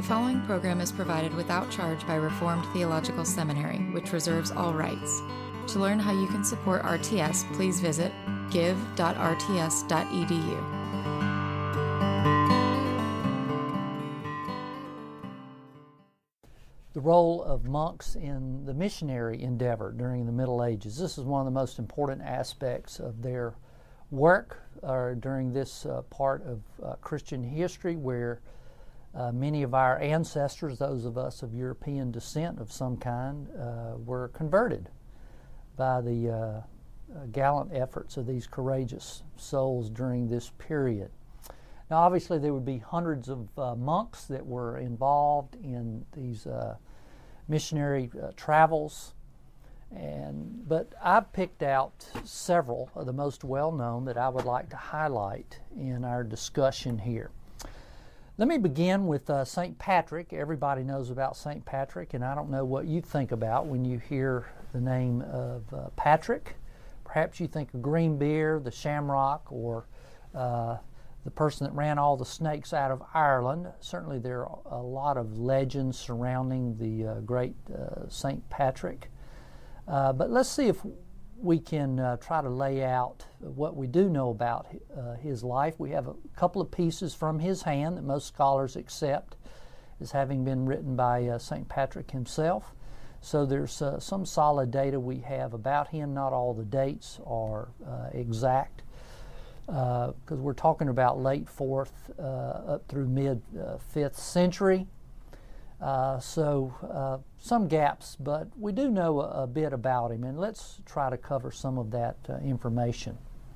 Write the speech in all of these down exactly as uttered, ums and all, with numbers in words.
following program is provided without charge by Reformed Theological Seminary, which reserves all rights. To learn how you can support R T S, please visit give dot r t s dot e d u. The role of monks in the missionary endeavor during the Middle Ages. This is one of the most important aspects of their work uh, during this uh, part of uh, Christian history, where uh, many of our ancestors, those of us of European descent of some kind, uh, were converted by the uh, uh, gallant efforts of these courageous souls during this period. Now, obviously, there would be hundreds of uh, monks that were involved in these uh, missionary uh, travels, and but I've picked out several of the most well-known that I would like to highlight in our discussion here. Let me begin with uh, Saint Patrick. Everybody knows about Saint Patrick, and I don't know what you think about when you hear the name of uh, Patrick. Perhaps you think of Greenbeer, the Shamrock, or uh, the person that ran all the snakes out of Ireland. Certainly there are a lot of legends surrounding the uh, great uh, Saint Patrick. Uh, but let's see if we can uh, try to lay out what we do know about uh, his life. We have a couple of pieces from his hand that most scholars accept as having been written by uh, Saint Patrick himself. So there's uh, some solid data we have about him. Not all the dates are uh, exact, because uh, we're talking about late fourth uh, up through mid uh, fifth century. Uh, so uh, some gaps, but we do know a, a bit about him, and let's try to cover some of that uh, information.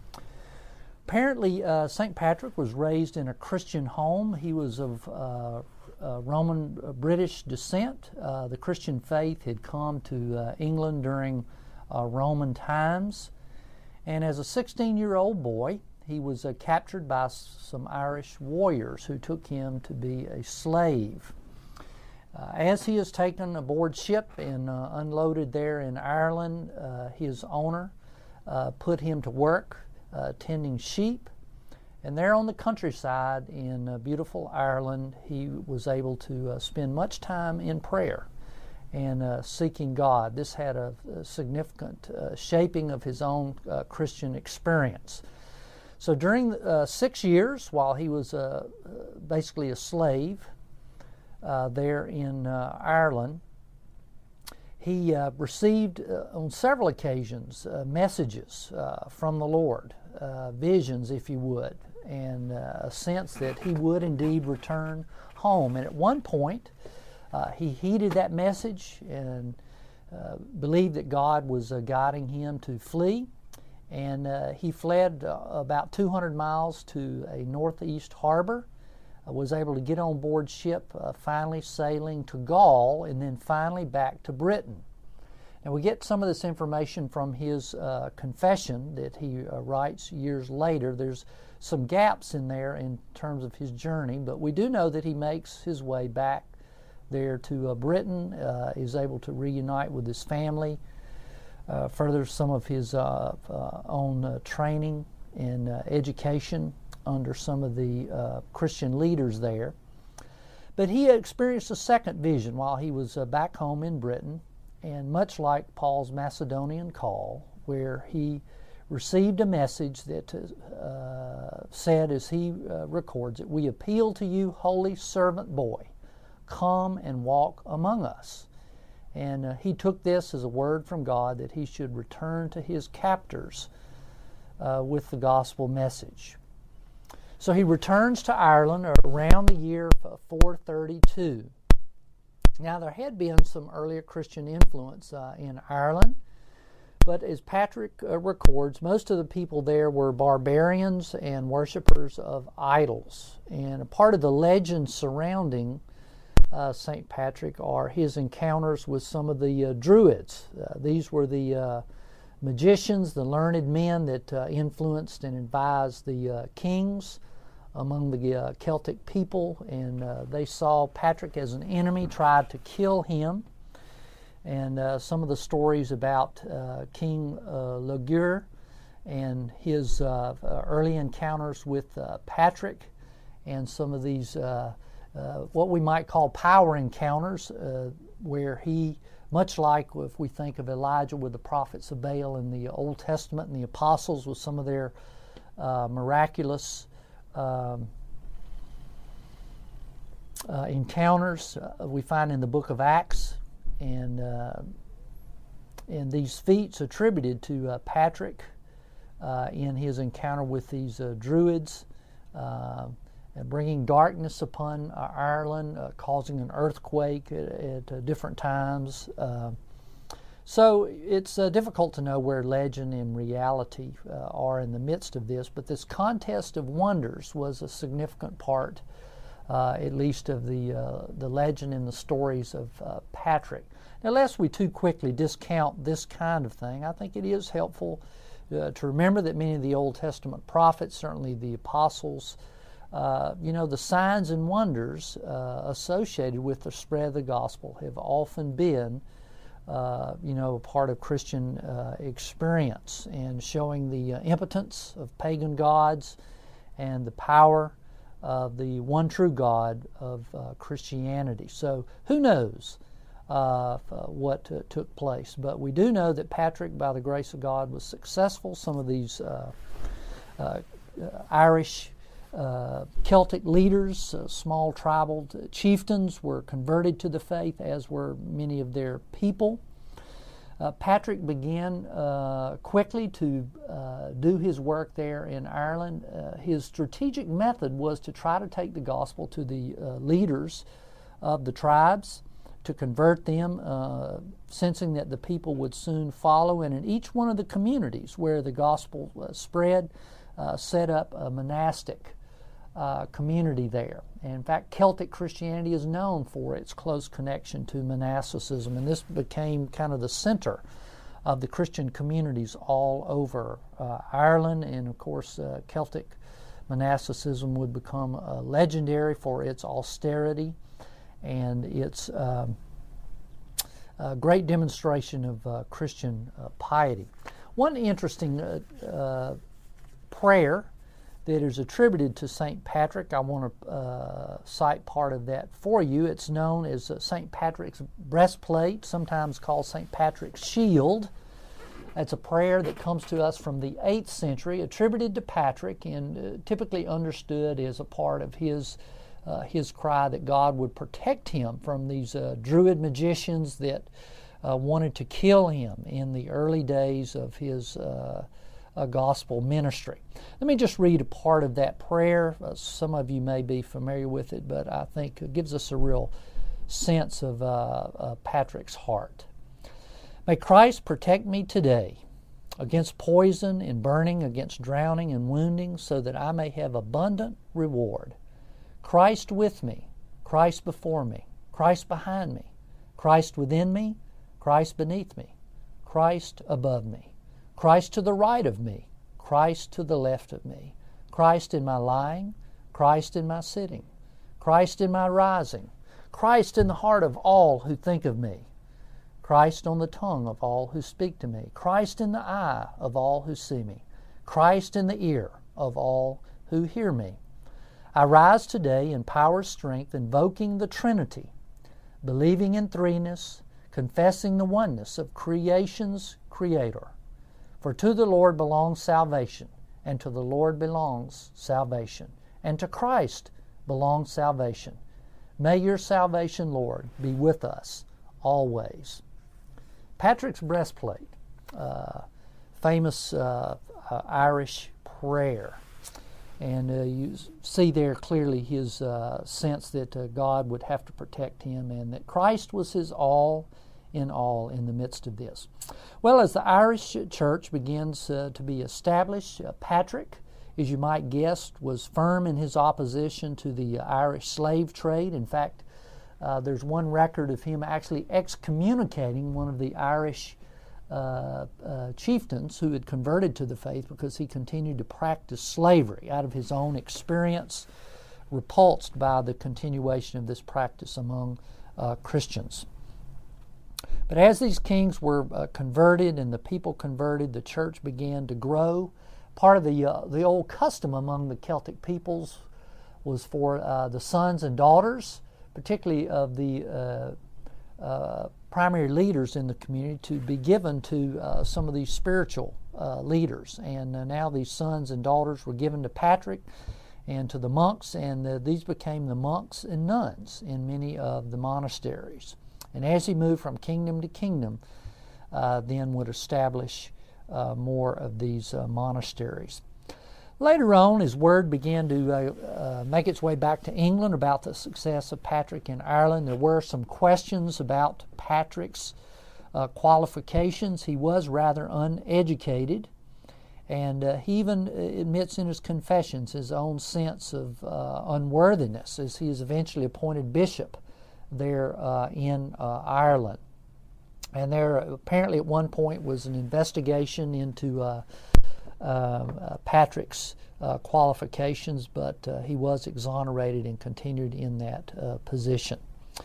Apparently, uh, Saint Patrick was raised in a Christian home. He was of uh, uh, Roman uh, British descent. Uh, the Christian faith had come to uh, England during uh, Roman times, and as a sixteen-year-old boy, he was uh, captured by s- some Irish warriors who took him to be a slave. Uh, as he is taken aboard ship and uh, unloaded there in Ireland, uh, his owner uh, put him to work uh, tending sheep. And there on the countryside in uh, beautiful Ireland, he was able to uh, spend much time in prayer and uh, seeking God. This had a, a significant uh, shaping of his own uh, Christian experience. So during uh, six years, while he was uh, basically a slave, Uh, there in uh, Ireland, he uh, received uh, on several occasions uh, messages uh, from the Lord, uh, visions, if you would, and uh, a sense that he would indeed return home. And at one point, uh, he heeded that message and uh, believed that God was uh, guiding him to flee, and uh, he fled uh, about two hundred miles to a northeast harbor. Uh, was able to get on board ship, uh, finally sailing to Gaul, and then finally back to Britain. And we get some of this information from his uh, confession that he uh, writes years later. There's some gaps in there in terms of his journey, but we do know that he makes his way back there to uh, Britain, uh, is able to reunite with his family, uh, furthers some of his uh, uh, own uh, training and uh, education under some of the uh, Christian leaders there. But he had experienced a second vision while he was uh, back home in Britain, and much like Paul's Macedonian call, where he received a message that uh, said, as he uh, records it, "We appeal to you, holy servant boy, come and walk among us." And uh, he took this as a word from God that he should return to his captors uh, with the gospel message. So he returns to Ireland around the year four thirty-two. Now, there had been some earlier Christian influence uh, in Ireland, but as Patrick uh, records, most of the people there were barbarians and worshipers of idols. And a part of the legend surrounding uh, Saint Patrick are his encounters with some of the uh, Druids. Uh, these were the uh, magicians, the learned men that uh, influenced and advised the uh, kings among the uh, Celtic people, and uh, they saw Patrick as an enemy, tried to kill him. And uh, some of the stories about uh, King uh, Lagur and his uh, uh, early encounters with uh, Patrick, and some of these uh, uh, what we might call power encounters, uh, where he, much like if we think of Elijah with the prophets of Baal in the Old Testament and the apostles with some of their uh, miraculous um, uh, encounters, uh, we find in the book of Acts, and uh, and these feats attributed to uh, Patrick uh, in his encounter with these uh, Druids, uh, and bringing darkness upon uh, Ireland, uh, causing an earthquake at, at uh, different times. Uh, so it's uh, difficult to know where legend and reality uh, are in the midst of this, but this contest of wonders was a significant part, uh, at least of the, uh, the legend and the stories of uh, Patrick. Now, lest we too quickly discount this kind of thing, I think it is helpful uh, to remember that many of the Old Testament prophets, certainly the apostles, uh, you know, the signs and wonders uh, associated with the spread of the gospel have often been, uh, you know, a part of Christian uh, experience, and showing the uh, impotence of pagan gods and the power of the one true God of uh, Christianity. So who knows Uh, what uh, took place. But we do know that Patrick, by the grace of God, was successful. Some of these uh, uh, Irish uh, Celtic leaders, uh, small tribal chieftains, were converted to the faith, as were many of their people. Uh, Patrick began uh, quickly to uh, do his work there in Ireland. Uh, his strategic method was to try to take the gospel to the uh, leaders of the tribes, to convert them, uh, sensing that the people would soon follow, and in each one of the communities where the gospel uh, spread, uh, set up a monastic uh, community there. And in fact, Celtic Christianity is known for its close connection to monasticism, and this became kind of the center of the Christian communities all over uh, Ireland, and of course uh, Celtic monasticism would become uh, legendary for its austerity and its um, uh, great demonstration of uh, Christian uh, piety. One interesting uh, uh, prayer that is attributed to Saint Patrick, I want to uh, cite part of that for you. It's known as uh, Saint Patrick's breastplate, sometimes called Saint Patrick's shield. That's a prayer that comes to us from the eighth century, attributed to Patrick, and uh, typically understood as a part of his Uh, his cry that God would protect him from these uh, Druid magicians that uh, wanted to kill him in the early days of his uh, uh, gospel ministry. Let me just read a part of that prayer. Uh, some of you may be familiar with it, but I think it gives us a real sense of uh, uh, Patrick's heart. May Christ protect me today against poison and burning, against drowning and wounding, so that I may have abundant reward. Christ with me, Christ before me, Christ behind me, Christ within me, Christ beneath me, Christ above me, Christ to the right of me, Christ to the left of me, Christ in my lying, Christ in my sitting, Christ in my rising, Christ in the heart of all who think of me, Christ on the tongue of all who speak to me, Christ in the eye of all who see me, Christ in the ear of all who hear me. I rise today in power, strength, invoking the Trinity, believing in threeness, confessing the oneness of creation's Creator. For to the Lord belongs salvation, and to the Lord belongs salvation, and to Christ belongs salvation. May your salvation, Lord, be with us always. Patrick's breastplate, uh, famous uh, uh, Irish prayer. And uh, you see there clearly his uh, sense that uh, God would have to protect him, and that Christ was his all in all in the midst of this. Well, as the Irish church begins uh, to be established, uh, Patrick, as you might guess, was firm in his opposition to the Irish slave trade. In fact, uh, there's one record of him actually excommunicating one of the Irish Uh, uh, chieftains who had converted to the faith because he continued to practice slavery out of his own experience, repulsed by the continuation of this practice among uh, Christians. But as these kings were uh, converted and the people converted, the church began to grow. Part of the uh, the old custom among the Celtic peoples was for uh, the sons and daughters, particularly of the uh, uh, primary leaders in the community, to be given to uh, some of these spiritual uh, leaders. And uh, now these sons and daughters were given to Patrick and to the monks, and uh, these became the monks and nuns in many of the monasteries. And as he moved from kingdom to kingdom, uh, then would establish uh, more of these uh, monasteries. Later on, his word began to uh, uh, make its way back to England about the success of Patrick in Ireland. There were some questions about Patrick's uh, qualifications. He was rather uneducated, and uh, he even admits in his confessions his own sense of uh, unworthiness as he is eventually appointed bishop there uh, in uh, Ireland. And there apparently at one point was an investigation into uh, Uh, uh, Patrick's uh, qualifications, but uh, he was exonerated and continued in that uh, position.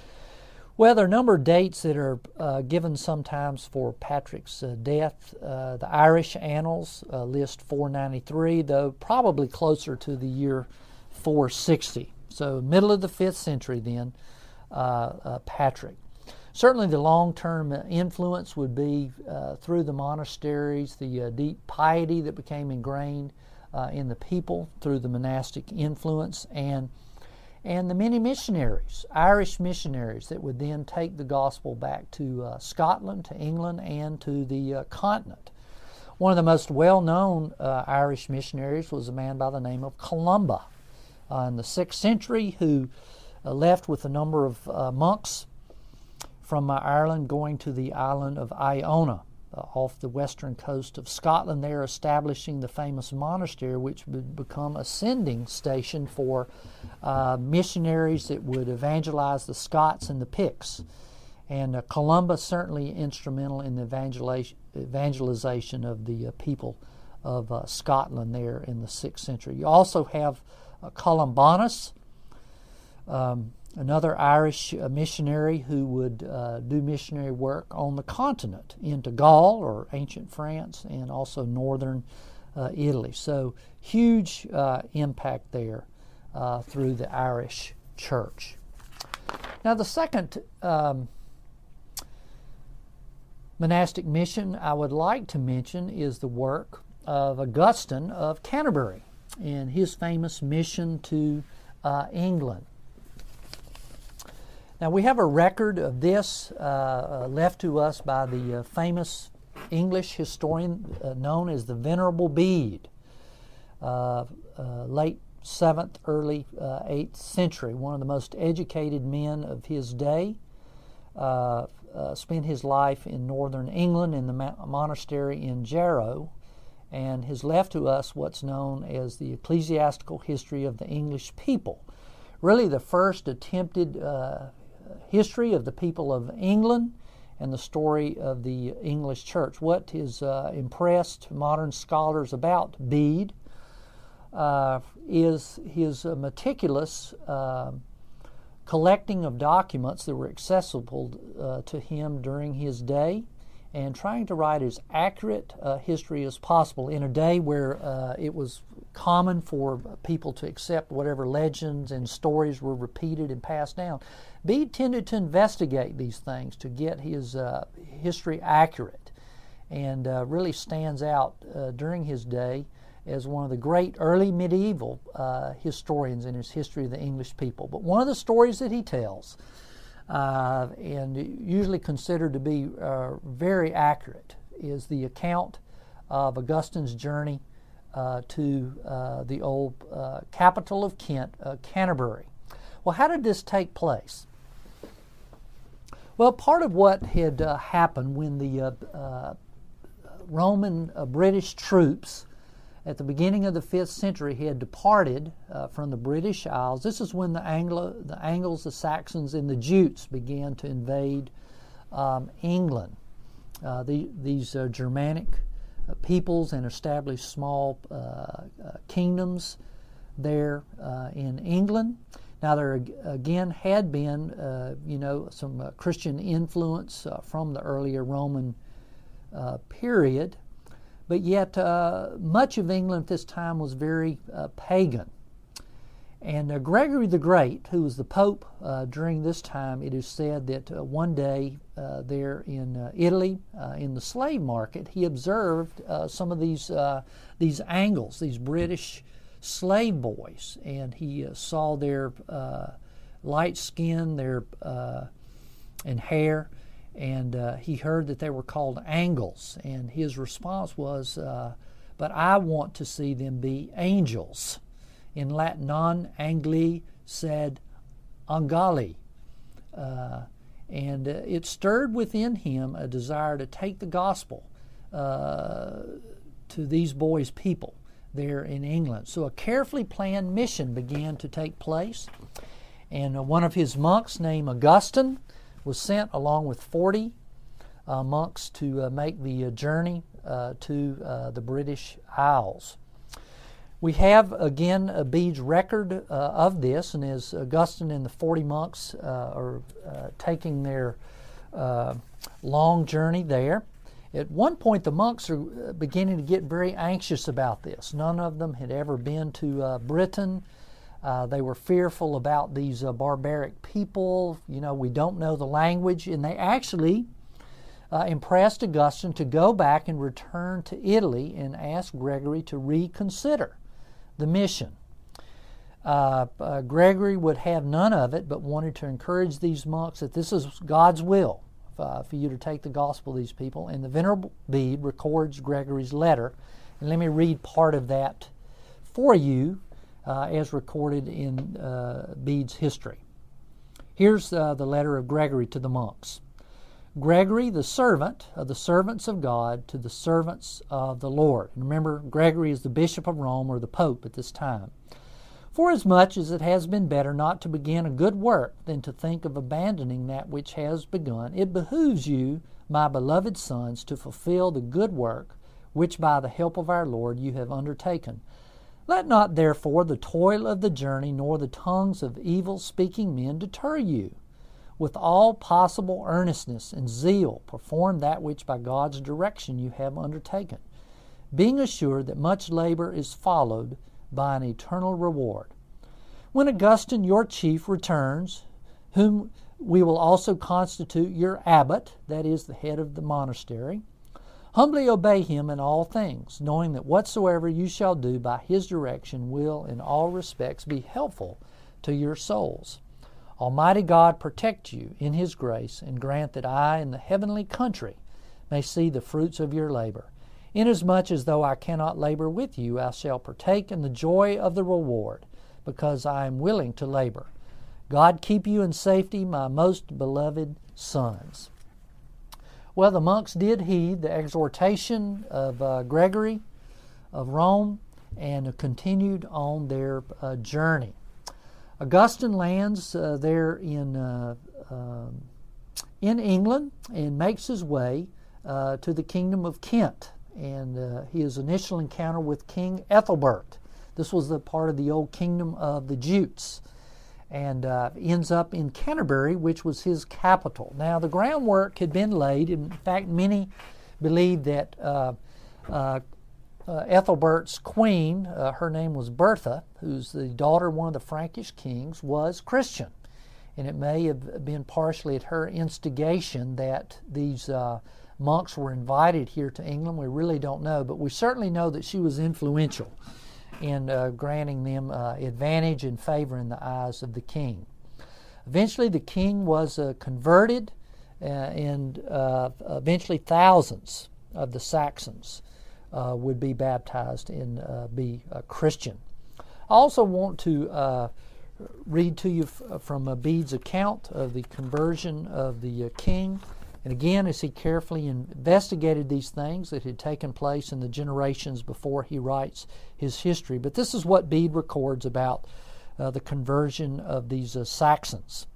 Well, there are a number of dates that are uh, given sometimes for Patrick's uh, death. Uh, the Irish Annals uh, list four ninety-three, though probably closer to the year four sixty. So middle of the fifth century then, uh, uh, Patrick. Certainly the long-term influence would be uh, through the monasteries, the uh, deep piety that became ingrained uh, in the people through the monastic influence, and and the many missionaries, Irish missionaries, that would then take the gospel back to uh, Scotland, to England, and to the uh, continent. One of the most well-known uh, Irish missionaries was a man by the name of Columba uh, in the sixth century, who uh, left with a number of uh, monks from uh, Ireland, going to the island of Iona uh, off the western coast of Scotland, there establishing the famous monastery, which would become a sending station for uh, missionaries that would evangelize the Scots and the Picts. And uh, Columba certainly instrumental in the evangeliza- evangelization of the uh, people of uh, Scotland there in the sixth century. You also have uh, Columbanus, um, another Irish uh, missionary who would uh, do missionary work on the continent into Gaul or ancient France and also northern uh, Italy. So huge uh, impact there uh, through the Irish church. Now the second um, monastic mission I would like to mention is the work of Augustine of Canterbury and his famous mission to uh, England. Now we have a record of this uh, left to us by the uh, famous English historian uh, known as the Venerable Bede, uh, uh, late seventh, early uh, eighth century, one of the most educated men of his day. Uh, uh, spent his life in northern England in the ma- monastery in Jarrow, and has left to us what's known as the Ecclesiastical History of the English People. Really the first attempted uh, history of the people of England and the story of the English church. What has uh, impressed modern scholars about Bede uh, is his uh, meticulous uh, collecting of documents that were accessible uh, to him during his day, and trying to write as accurate uh, history as possible in a day where uh, it was common for people to accept whatever legends and stories were repeated and passed down. Bede tended to investigate these things to get his uh, history accurate, and uh, really stands out uh, during his day as one of the great early medieval uh, historians in his history of the English people. But one of the stories that he tells, uh, and usually considered to be uh, very accurate, is the account of Augustine's journey uh, to uh, the old uh, capital of Kent, uh, Canterbury. Well, how did this take place? Well, part of what had uh, happened when the uh, uh, Roman uh, British troops at the beginning of the fifth century had departed uh, from the British Isles. This is when the, Anglo, the Angles, the Saxons, and the Jutes began to invade um, England. Uh, the, these uh, Germanic uh, peoples, and established small uh, uh, kingdoms there uh, in England. Now there again had been, uh, you know, some uh, Christian influence uh, from the earlier Roman uh, period, but yet uh, much of England at this time was very uh, pagan. And uh, Gregory the Great, who was the Pope uh, during this time, it is said that uh, one day uh, there in uh, Italy, uh, in the slave market, he observed uh, some of these uh, these Angles, these British slave boys, and he uh, saw their uh, light skin, their uh, and hair, and uh, he heard that they were called Angles, and his response was, uh, "But I want to see them be angels." In Latin, non angli sed angali. Uh, and uh, it stirred within him a desire to take the gospel uh, to these boys' people there in England. So a carefully planned mission began to take place. And uh, one of his monks named Augustine was sent along with forty uh, monks to uh, make the uh, journey uh, to uh, the British Isles. We have, again, uh, Bede's record uh, of this, and as Augustine and the forty monks uh, are uh, taking their uh, long journey there, at one point the monks are beginning to get very anxious about this. None of them had ever been to uh, Britain. Uh, they were fearful about these uh, barbaric people. You know, we don't know the language, and they actually uh, impressed Augustine to go back and return to Italy and ask Gregory to reconsider the mission. Uh, uh, Gregory would have none of it, but wanted to encourage these monks that this is God's will uh, for you to take the gospel to these people. And the Venerable Bede records Gregory's letter. And let me read part of that for you uh, as recorded in uh, Bede's history. Here's uh, the letter of Gregory to the monks. Gregory, the servant of the servants of God, to the servants of the Lord. And remember, Gregory is the Bishop of Rome, or the Pope at this time. Forasmuch as it has been better not to begin a good work than to think of abandoning that which has begun, it behooves you, my beloved sons, to fulfill the good work which by the help of our Lord you have undertaken. Let not therefore the toil of the journey nor the tongues of evil-speaking men deter you. With all possible earnestness and zeal, perform that which by God's direction you have undertaken, being assured that much labor is followed by an eternal reward. When Augustine, your chief, returns, whom we will also constitute your abbot, that is, the head of the monastery, humbly obey him in all things, knowing that whatsoever you shall do by his direction will in all respects be helpful to your souls. Almighty God protect you in His grace, and grant that I in the heavenly country may see the fruits of your labor. Inasmuch as though I cannot labor with you, I shall partake in the joy of the reward, because I am willing to labor. God keep you in safety, my most beloved sons. Well, the monks did heed the exhortation of uh, Gregory of Rome and continued on their uh, journey. Augustine lands uh, there in uh, uh, in England and makes his way uh, to the kingdom of Kent. And uh, his initial encounter with King Ethelbert. This was the part of the old kingdom of the Jutes, and uh, ends up in Canterbury, which was his capital. Now, the groundwork had been laid. In fact, many believe that uh, uh, Uh, Ethelbert's queen, uh, her name was Bertha, who's the daughter of one of the Frankish kings, was Christian. And it may have been partially at her instigation that these uh, monks were invited here to England. We really don't know, but we certainly know that she was influential in uh, granting them uh, advantage and favor in the eyes of the king. Eventually the king was uh, converted, uh, and uh, eventually thousands of the Saxons Uh, would be baptized and uh, be a Christian. I also want to uh, read to you f- from uh, Bede's account of the conversion of the uh, king. And again, as he carefully investigated these things that had taken place in the generations before he writes his history. But this is what Bede records about uh, the conversion of these uh, Saxons.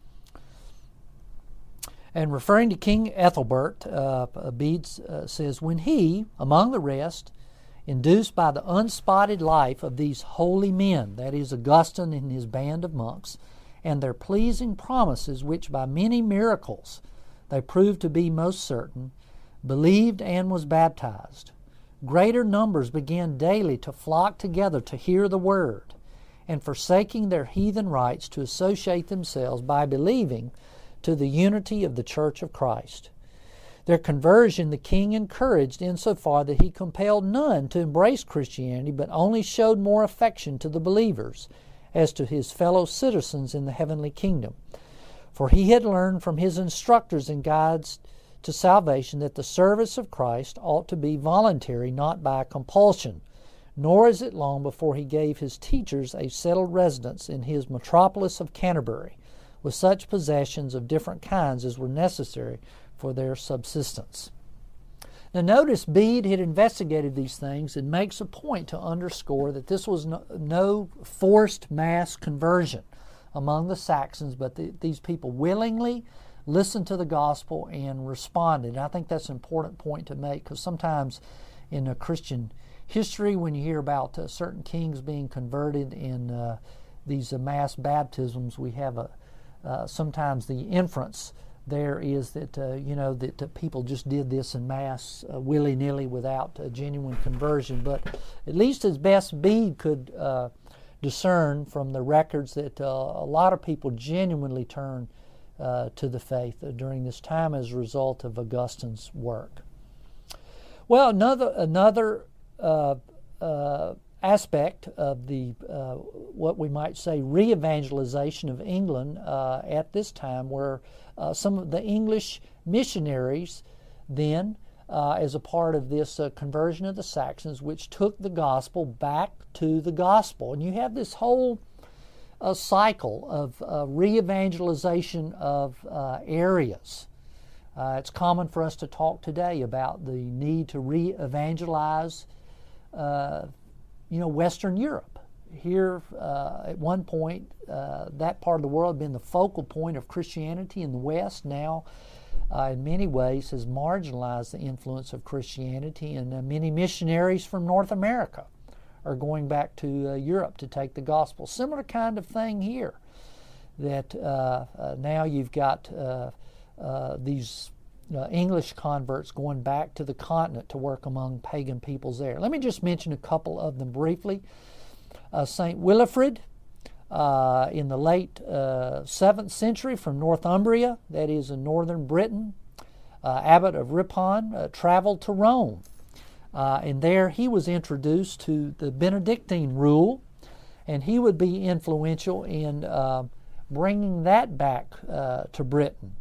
And referring to King Ethelbert, uh, Bede uh, says, when he, among the rest, induced by the unspotted life of these holy men, that is, Augustine and his band of monks, and their pleasing promises, which by many miracles they proved to be most certain, believed and was baptized, greater numbers began daily to flock together to hear the word, and forsaking their heathen rites to associate themselves by believing to the unity of the Church of Christ. Their conversion the king encouraged insofar that he compelled none to embrace Christianity, but only showed more affection to the believers as to his fellow citizens in the heavenly kingdom. For he had learned from his instructors and guides to salvation that the service of Christ ought to be voluntary, not by compulsion. Nor is it long before he gave his teachers a settled residence in his metropolis of Canterbury, with such possessions of different kinds as were necessary for their subsistence. Now notice Bede had investigated these things and makes a point to underscore that this was no, no forced mass conversion among the Saxons, but the, these people willingly listened to the gospel and responded. And I think that's an important point to make, because sometimes in a Christian history, when you hear about uh, certain kings being converted in uh, these uh, mass baptisms, we have a uh, sometimes the inference there is that uh, you know that uh, people just did this in mass uh, willy-nilly without a genuine conversion. But at least as best Bede could uh, discern from the records, that uh, a lot of people genuinely turned uh, to the faith uh, during this time as a result of Augustine's work. Well, another another uh, uh, aspect of the uh, what we might say re-evangelization of England uh, at this time were uh, some of the English missionaries then uh, as a part of this uh, conversion of the Saxons, which took the gospel back to the gospel. And you have this whole uh, cycle of uh, re-evangelization of uh, areas. Uh, it's common for us to talk today about the need to re-evangelize uh, you know, Western Europe. Here, uh, at one point, uh, that part of the world had been the focal point of Christianity in the West. Now, uh, in many ways, has marginalized the influence of Christianity, and uh, many missionaries from North America are going back to uh, Europe to take the gospel. Similar kind of thing here, that uh, uh, now you've got uh, uh, these Uh, English converts going back to the continent to work among pagan peoples there. Let me just mention a couple of them briefly. Uh, Saint Wilfrid, uh, in the late uh, seventh century from Northumbria, that is in northern Britain, uh, abbot of Ripon, uh, traveled to Rome. Uh, and there he was introduced to the Benedictine rule, and he would be influential in uh, bringing that back uh, to Britain.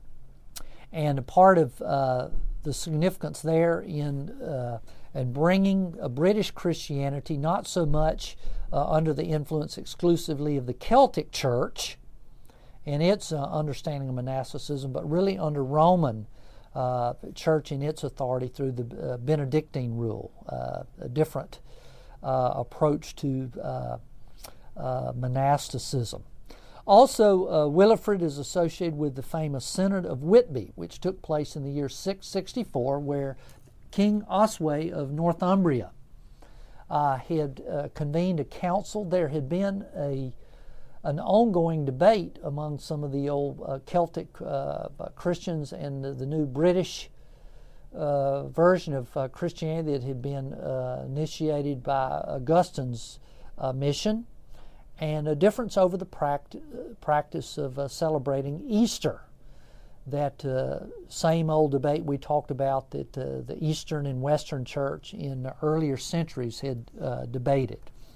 And a part of uh, the significance there in uh, in bringing a British Christianity, not so much uh, under the influence exclusively of the Celtic Church and its uh, understanding of monasticism, but really under Roman uh, Church and its authority through the uh, Benedictine rule, uh, a different uh, approach to uh, uh, monasticism. Also, uh, Wilfrid is associated with the famous Synod of Whitby, which took place in the year six sixty-four, where King Oswy of Northumbria uh, had uh, convened a council. There had been a an ongoing debate among some of the old uh, Celtic uh, Christians and the, the new British uh, version of uh, Christianity that had been uh, initiated by Augustine's uh, mission, and a difference over the pract- practice of uh, celebrating Easter. That uh, same old debate we talked about that uh, the Eastern and Western Church in earlier centuries had uh, debated.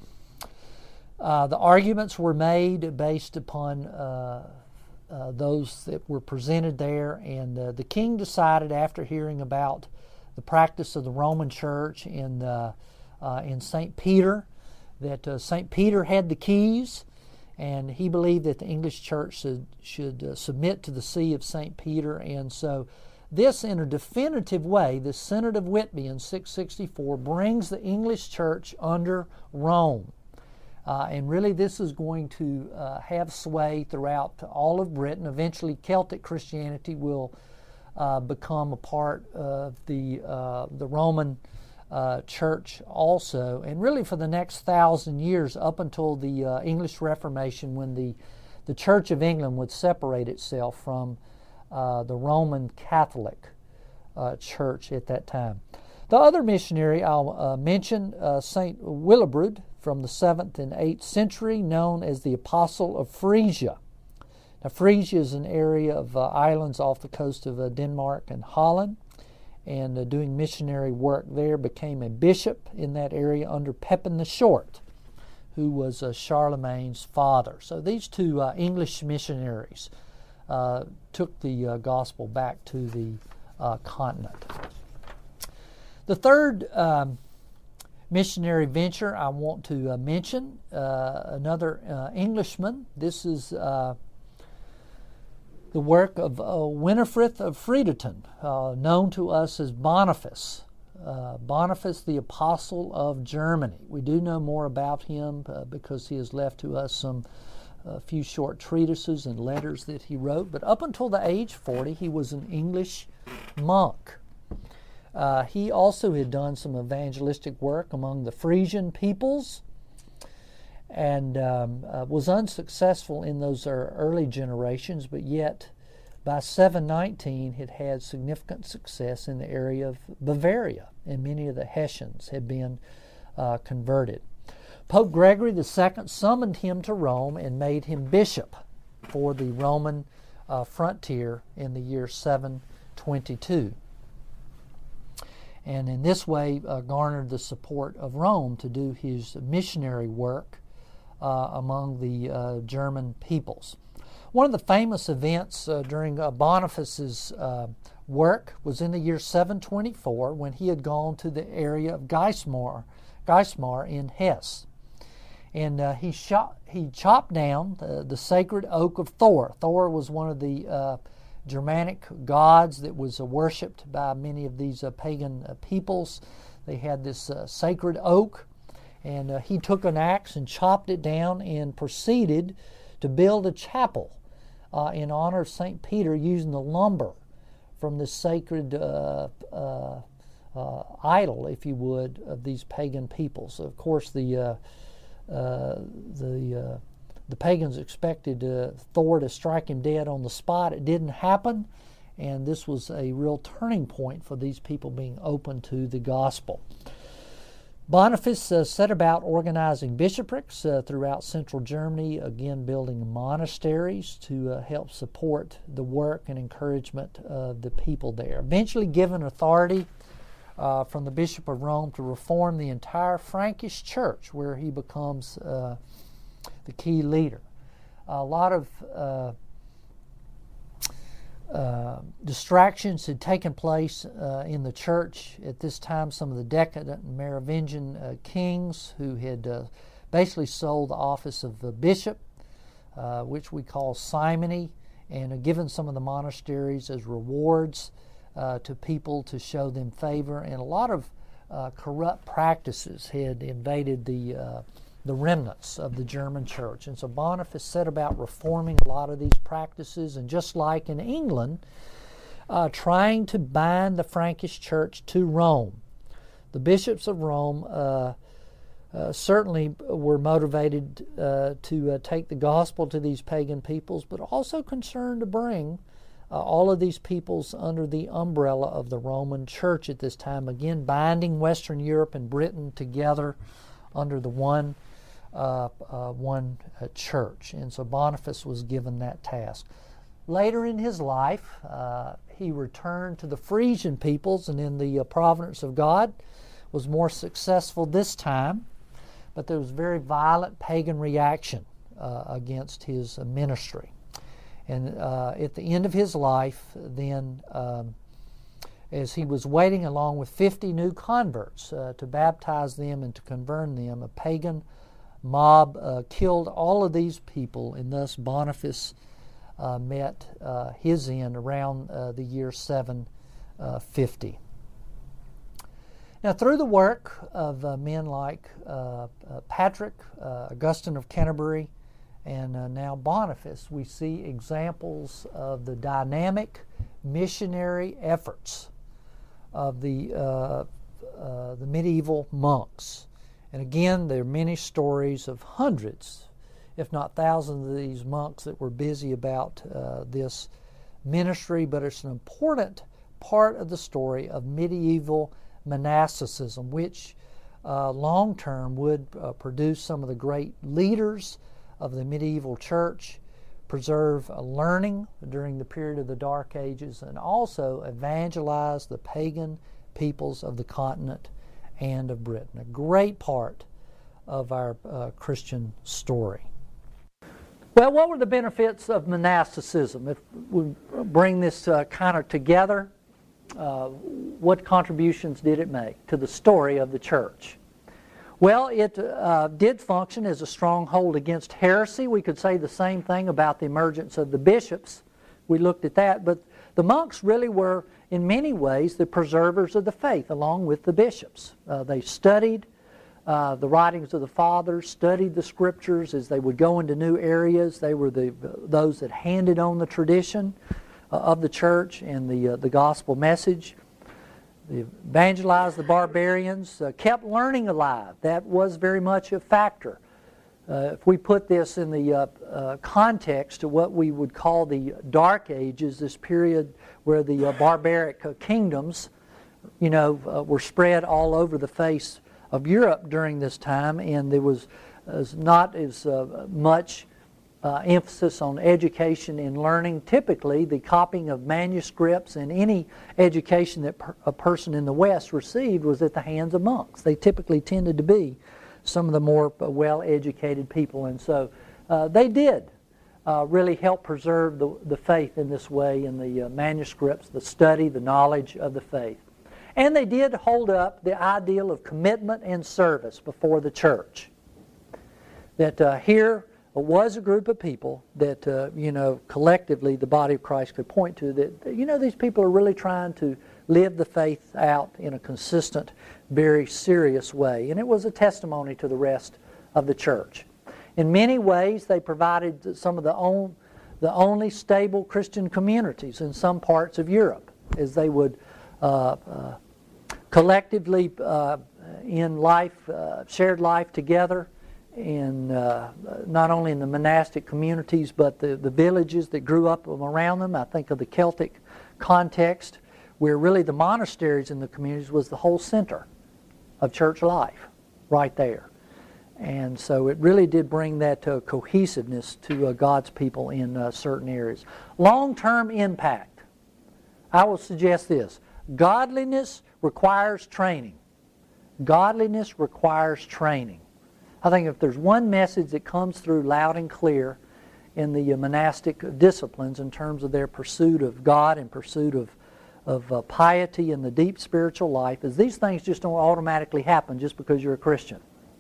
Uh, the arguments were made based upon uh, uh, those that were presented there, and uh, the king decided, after hearing about the practice of the Roman Church in, uh, uh, in Saint Peter, that uh, Saint Peter had the keys, and he believed that the English church should, should uh, submit to the see of Saint Peter. And so this, in a definitive way, the Synod of Whitby in six sixty-four brings the English church under Rome. Uh, and really this is going to uh, have sway throughout all of Britain. Eventually Celtic Christianity will uh, become a part of the, uh, the Roman Uh, church also, and really for the next thousand years up until the uh, English Reformation, when the, the Church of England would separate itself from uh, the Roman Catholic uh, Church at that time. The other missionary I'll uh, mention, uh, Saint Willibrord from the seventh and eighth century, known as the Apostle of Frisia. Now, Frisia is an area of uh, islands off the coast of uh, Denmark and Holland, and uh, doing missionary work there, became a bishop in that area under Pepin the Short, who was uh, Charlemagne's father. So these two uh, English missionaries uh, took the uh, gospel back to the uh, continent. The third um, missionary venture I want to uh, mention, uh, another uh, Englishman. This is uh, the work of uh, Winifred of Fredericton, uh, known to us as Boniface. Uh, Boniface, the Apostle of Germany. We do know more about him uh, because he has left to us some a few short treatises and letters that he wrote. But up until the age of forty, he was an English monk. Uh, he also had done some evangelistic work among the Frisian peoples, and um, uh, was unsuccessful in those early generations, but yet by seven nineteen had had significant success in the area of Bavaria, and many of the Hessians had been uh, converted. Pope Gregory the Second summoned him to Rome and made him bishop for the Roman uh, frontier in the year seven twenty-two. And in this way uh, garnered the support of Rome to do his missionary work uh, among the uh, German peoples. One of the famous events uh, during uh, Boniface's uh, work was in the year seven twenty-four, when he had gone to the area of Geismar, Geismar in Hesse. And uh, he, shot, he chopped down the, the sacred oak of Thor. Thor was one of the uh, Germanic gods that was uh, worshipped by many of these uh, pagan uh, peoples. They had this uh, sacred oak, and uh, he took an axe and chopped it down and proceeded to build a chapel uh, in honor of Saint Peter, using the lumber from this sacred uh, uh, uh, idol, if you would, of these pagan peoples. Of course, the uh, uh, the uh, the pagans expected uh, Thor to strike him dead on the spot. It didn't happen, and this was a real turning point for these people being open to the gospel. Boniface uh, set about organizing bishoprics uh, throughout central Germany, again building monasteries to uh, help support the work and encouragement of the people there. Eventually given authority uh, from the Bishop of Rome to reform the entire Frankish church, where he becomes uh, the key leader. A lot of uh, uh, distractions had taken place uh, in the church at this time. Some of the decadent Merovingian uh, kings who had uh, basically sold the office of the bishop, uh, which we call simony, and uh, given some of the monasteries as rewards uh, to people to show them favor. And a lot of uh, corrupt practices had invaded the uh, the remnants of the German church. And so Boniface set about reforming a lot of these practices, and just like in England, uh, trying to bind the Frankish church to Rome. The bishops of Rome uh, uh, certainly were motivated uh, to uh, take the gospel to these pagan peoples, but also concerned to bring uh, all of these peoples under the umbrella of the Roman church at this time, again binding Western Europe and Britain together under the one Uh, uh, one uh, church. And so Boniface was given that task. Later in his life, uh, he returned to the Frisian peoples, and in the uh, providence of God was more successful this time, but there was very violent pagan reaction uh, against his uh, ministry. And uh, at the end of his life, then, um, as he was waiting along with fifty new converts uh, to baptize them and to convert them, a pagan mob uh, killed all of these people, and thus Boniface uh, met uh, his end around uh, the year seven fifty. Now, through the work of uh, men like uh, uh, Patrick, uh, Augustine of Canterbury, and uh, now Boniface, we see examples of the dynamic missionary efforts of the uh, uh, the medieval monks. And again, there are many stories of hundreds, if not thousands, of these monks that were busy about uh, this ministry, but it's an important part of the story of medieval monasticism, which uh, long term would uh, produce some of the great leaders of the medieval church, preserve uh, learning during the period of the Dark Ages, and also evangelize the pagan peoples of the continent and of Britain. A great part of our uh, Christian story. Well, what were the benefits of monasticism? If we bring this uh, kind of together, uh, what contributions did it make to the story of the church? Well, it uh, did function as a stronghold against heresy. We could say the same thing about the emergence of the bishops. We looked at that, but the monks really were, in many ways, the preservers of the faith, along with the bishops. Uh, they studied Uh, the writings of the fathers, studied the scriptures as they would go into new areas. They were the those that handed on the tradition uh, of the church and the uh, the gospel message. They evangelized the barbarians, uh, kept learning alive. That was very much a factor. Uh, if we put this in the uh, uh, context of what we would call the Dark Ages, this period where the uh, barbaric uh, kingdoms, you know, uh, were spread all over the face of Europe during this time, and there was, was not as uh, much uh, emphasis on education and learning. Typically, the copying of manuscripts and any education that per, a person in the West received was at the hands of monks. They typically tended to be some of the more well-educated people, and so uh, they did uh, really help preserve the, the faith in this way in the uh, manuscripts, the study, the knowledge of the faith. And they did hold up the ideal of commitment and service before the church. That uh, here was a group of people that, uh, you know, collectively the body of Christ could point to that, you know, these people are really trying to live the faith out in a consistent, very serious way. And it was a testimony to the rest of the church. In many ways, they provided some of the, on, the only stable Christian communities in some parts of Europe, as they would uh, uh, collectively uh, in life, uh, shared life together, in uh, not only in the monastic communities, but the, the villages that grew up around them. I think of the Celtic context, where really the monasteries in the communities was the whole center of church life, right there. And so it really did bring that uh, cohesiveness to uh, God's people in uh, certain areas. Long-term impact. I will suggest this. Godliness requires training. Godliness requires training. I think if there's one message that comes through loud and clear in the uh, monastic disciplines in terms of their pursuit of God and pursuit of, of uh, piety and the deep spiritual life, is these things just don't automatically happen just because you're a Christian.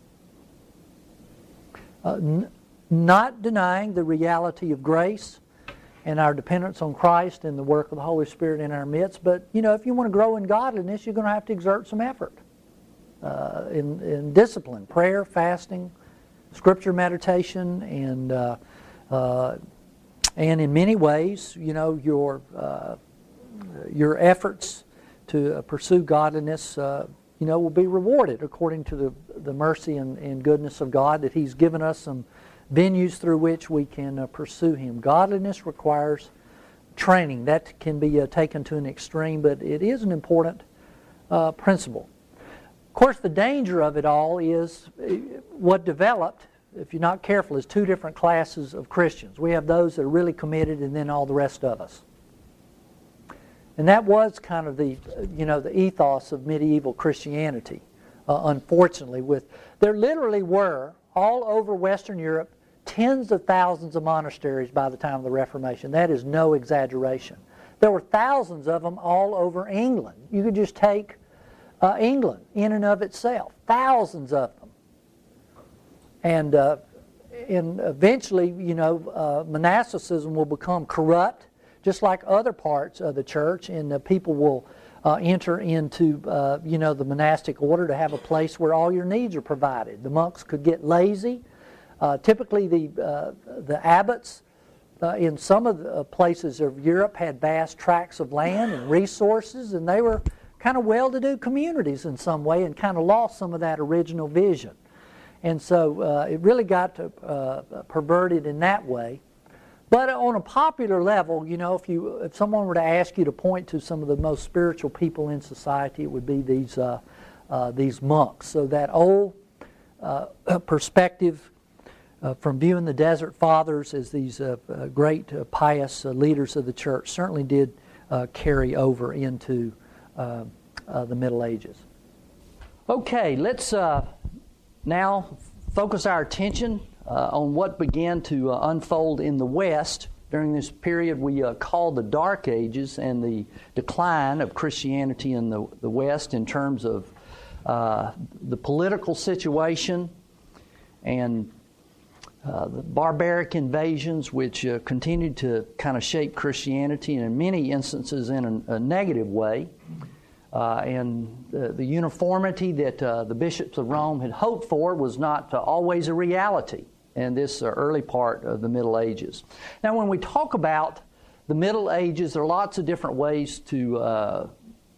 Uh, n- not denying the reality of grace and our dependence on Christ and the work of the Holy Spirit in our midst. But, you know, if you want to grow in godliness, you're going to have to exert some effort uh, in, in discipline, prayer, fasting, scripture meditation, and uh, uh, and in many ways, you know, your uh, your efforts to uh, pursue godliness, uh, you know, will be rewarded according to the, the mercy and, and goodness of God, that He's given us some venues through which we can uh, pursue Him. Godliness requires training. That can be uh, taken to an extreme, but it is an important uh, principle. Of course, the danger of it all is uh, what developed, if you're not careful, is two different classes of Christians. We have those that are really committed, and then all the rest of us. And that was kind of the, you know, the ethos of medieval Christianity, uh, unfortunately. With there literally were, all over Western Europe, tens of thousands of monasteries by the time of the Reformation. That is no exaggeration. There were thousands of them all over England. You could just take uh, England in and of itself. Thousands of them. And, uh, and eventually, you know, uh, monasticism will become corrupt, just like other parts of the church, and uh, people will uh, enter into, uh, you know, the monastic order to have a place where all your needs are provided. The monks could get lazy. Uh, typically, the uh, the abbots uh, in some of the places of Europe had vast tracts of land and resources, and they were kind of well-to-do communities in some way, and kind of lost some of that original vision. And so uh, it really got to, uh, perverted in that way. But on a popular level, you know, if you if someone were to ask you to point to some of the most spiritual people in society, it would be these uh, uh, these monks. So that old uh, perspective uh, from viewing the Desert Fathers as these uh, uh, great uh, pious uh, leaders of the church certainly did uh, carry over into uh, uh, the Middle Ages. Okay, let's uh, now focus our attention uh, on what began to uh, unfold in the West during this period we uh, call the Dark Ages, and the decline of Christianity in the, the West in terms of uh, the political situation and uh, the barbaric invasions which uh, continued to kind of shape Christianity, and in many instances in a, a negative way. Uh, and uh, the uniformity that uh, the bishops of Rome had hoped for was not uh, always a reality in this uh, early part of the Middle Ages. Now, when we talk about the Middle Ages, there are lots of different ways to uh,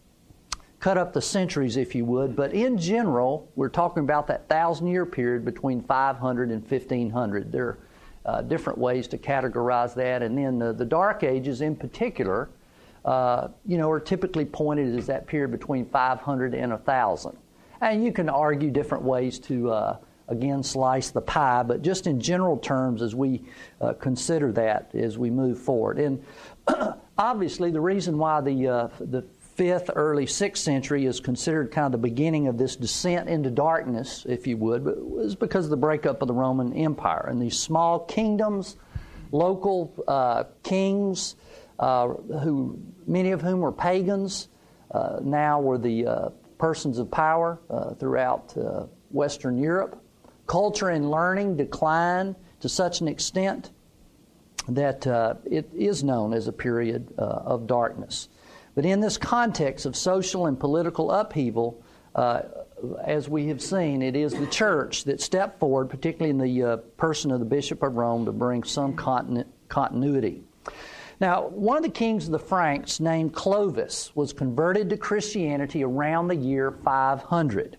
cut up the centuries, if you would, but in general, we're talking about that thousand-year period between five hundred and fifteen hundred. There are uh, different ways to categorize that, and then uh, the Dark Ages in particular, uh, you know, are typically pointed as that period between five hundred and one thousand. And you can argue different ways to uh, again, slice the pie, but just in general terms as we uh, consider that as we move forward. And obviously the reason why the uh, the fifth, early sixth century is considered kind of the beginning of this descent into darkness, if you would, was because of the breakup of the Roman Empire. And these small kingdoms, local uh, kings, uh, who many of whom were pagans, uh, now were the uh, persons of power uh, throughout uh, Western Europe. Culture and learning declined to such an extent that uh, it is known as a period uh, of darkness. But in this context of social and political upheaval, uh, as we have seen, it is the church that stepped forward, particularly in the uh, person of the Bishop of Rome, to bring some continu- continuity. Now, one of the kings of the Franks, named Clovis, was converted to Christianity around the year five hundred.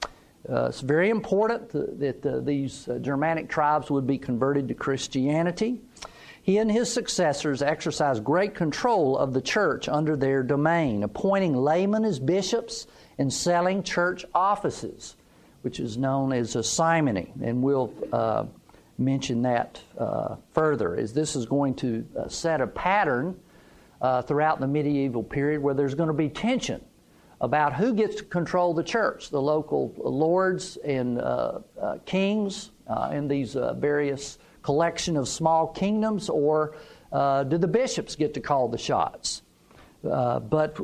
Uh, it's very important that, that uh, these uh, Germanic tribes would be converted to Christianity. He and his successors exercised great control of the church under their domain, appointing laymen as bishops and selling church offices, which is known as a simony. And we'll uh, mention that uh, further, as this is going to uh, set a pattern uh, throughout the medieval period where there's going to be tension about who gets to control the church, the local lords and uh, uh, kings uh, in these uh, various collection of small kingdoms, or uh, do the bishops get to call the shots? Uh, but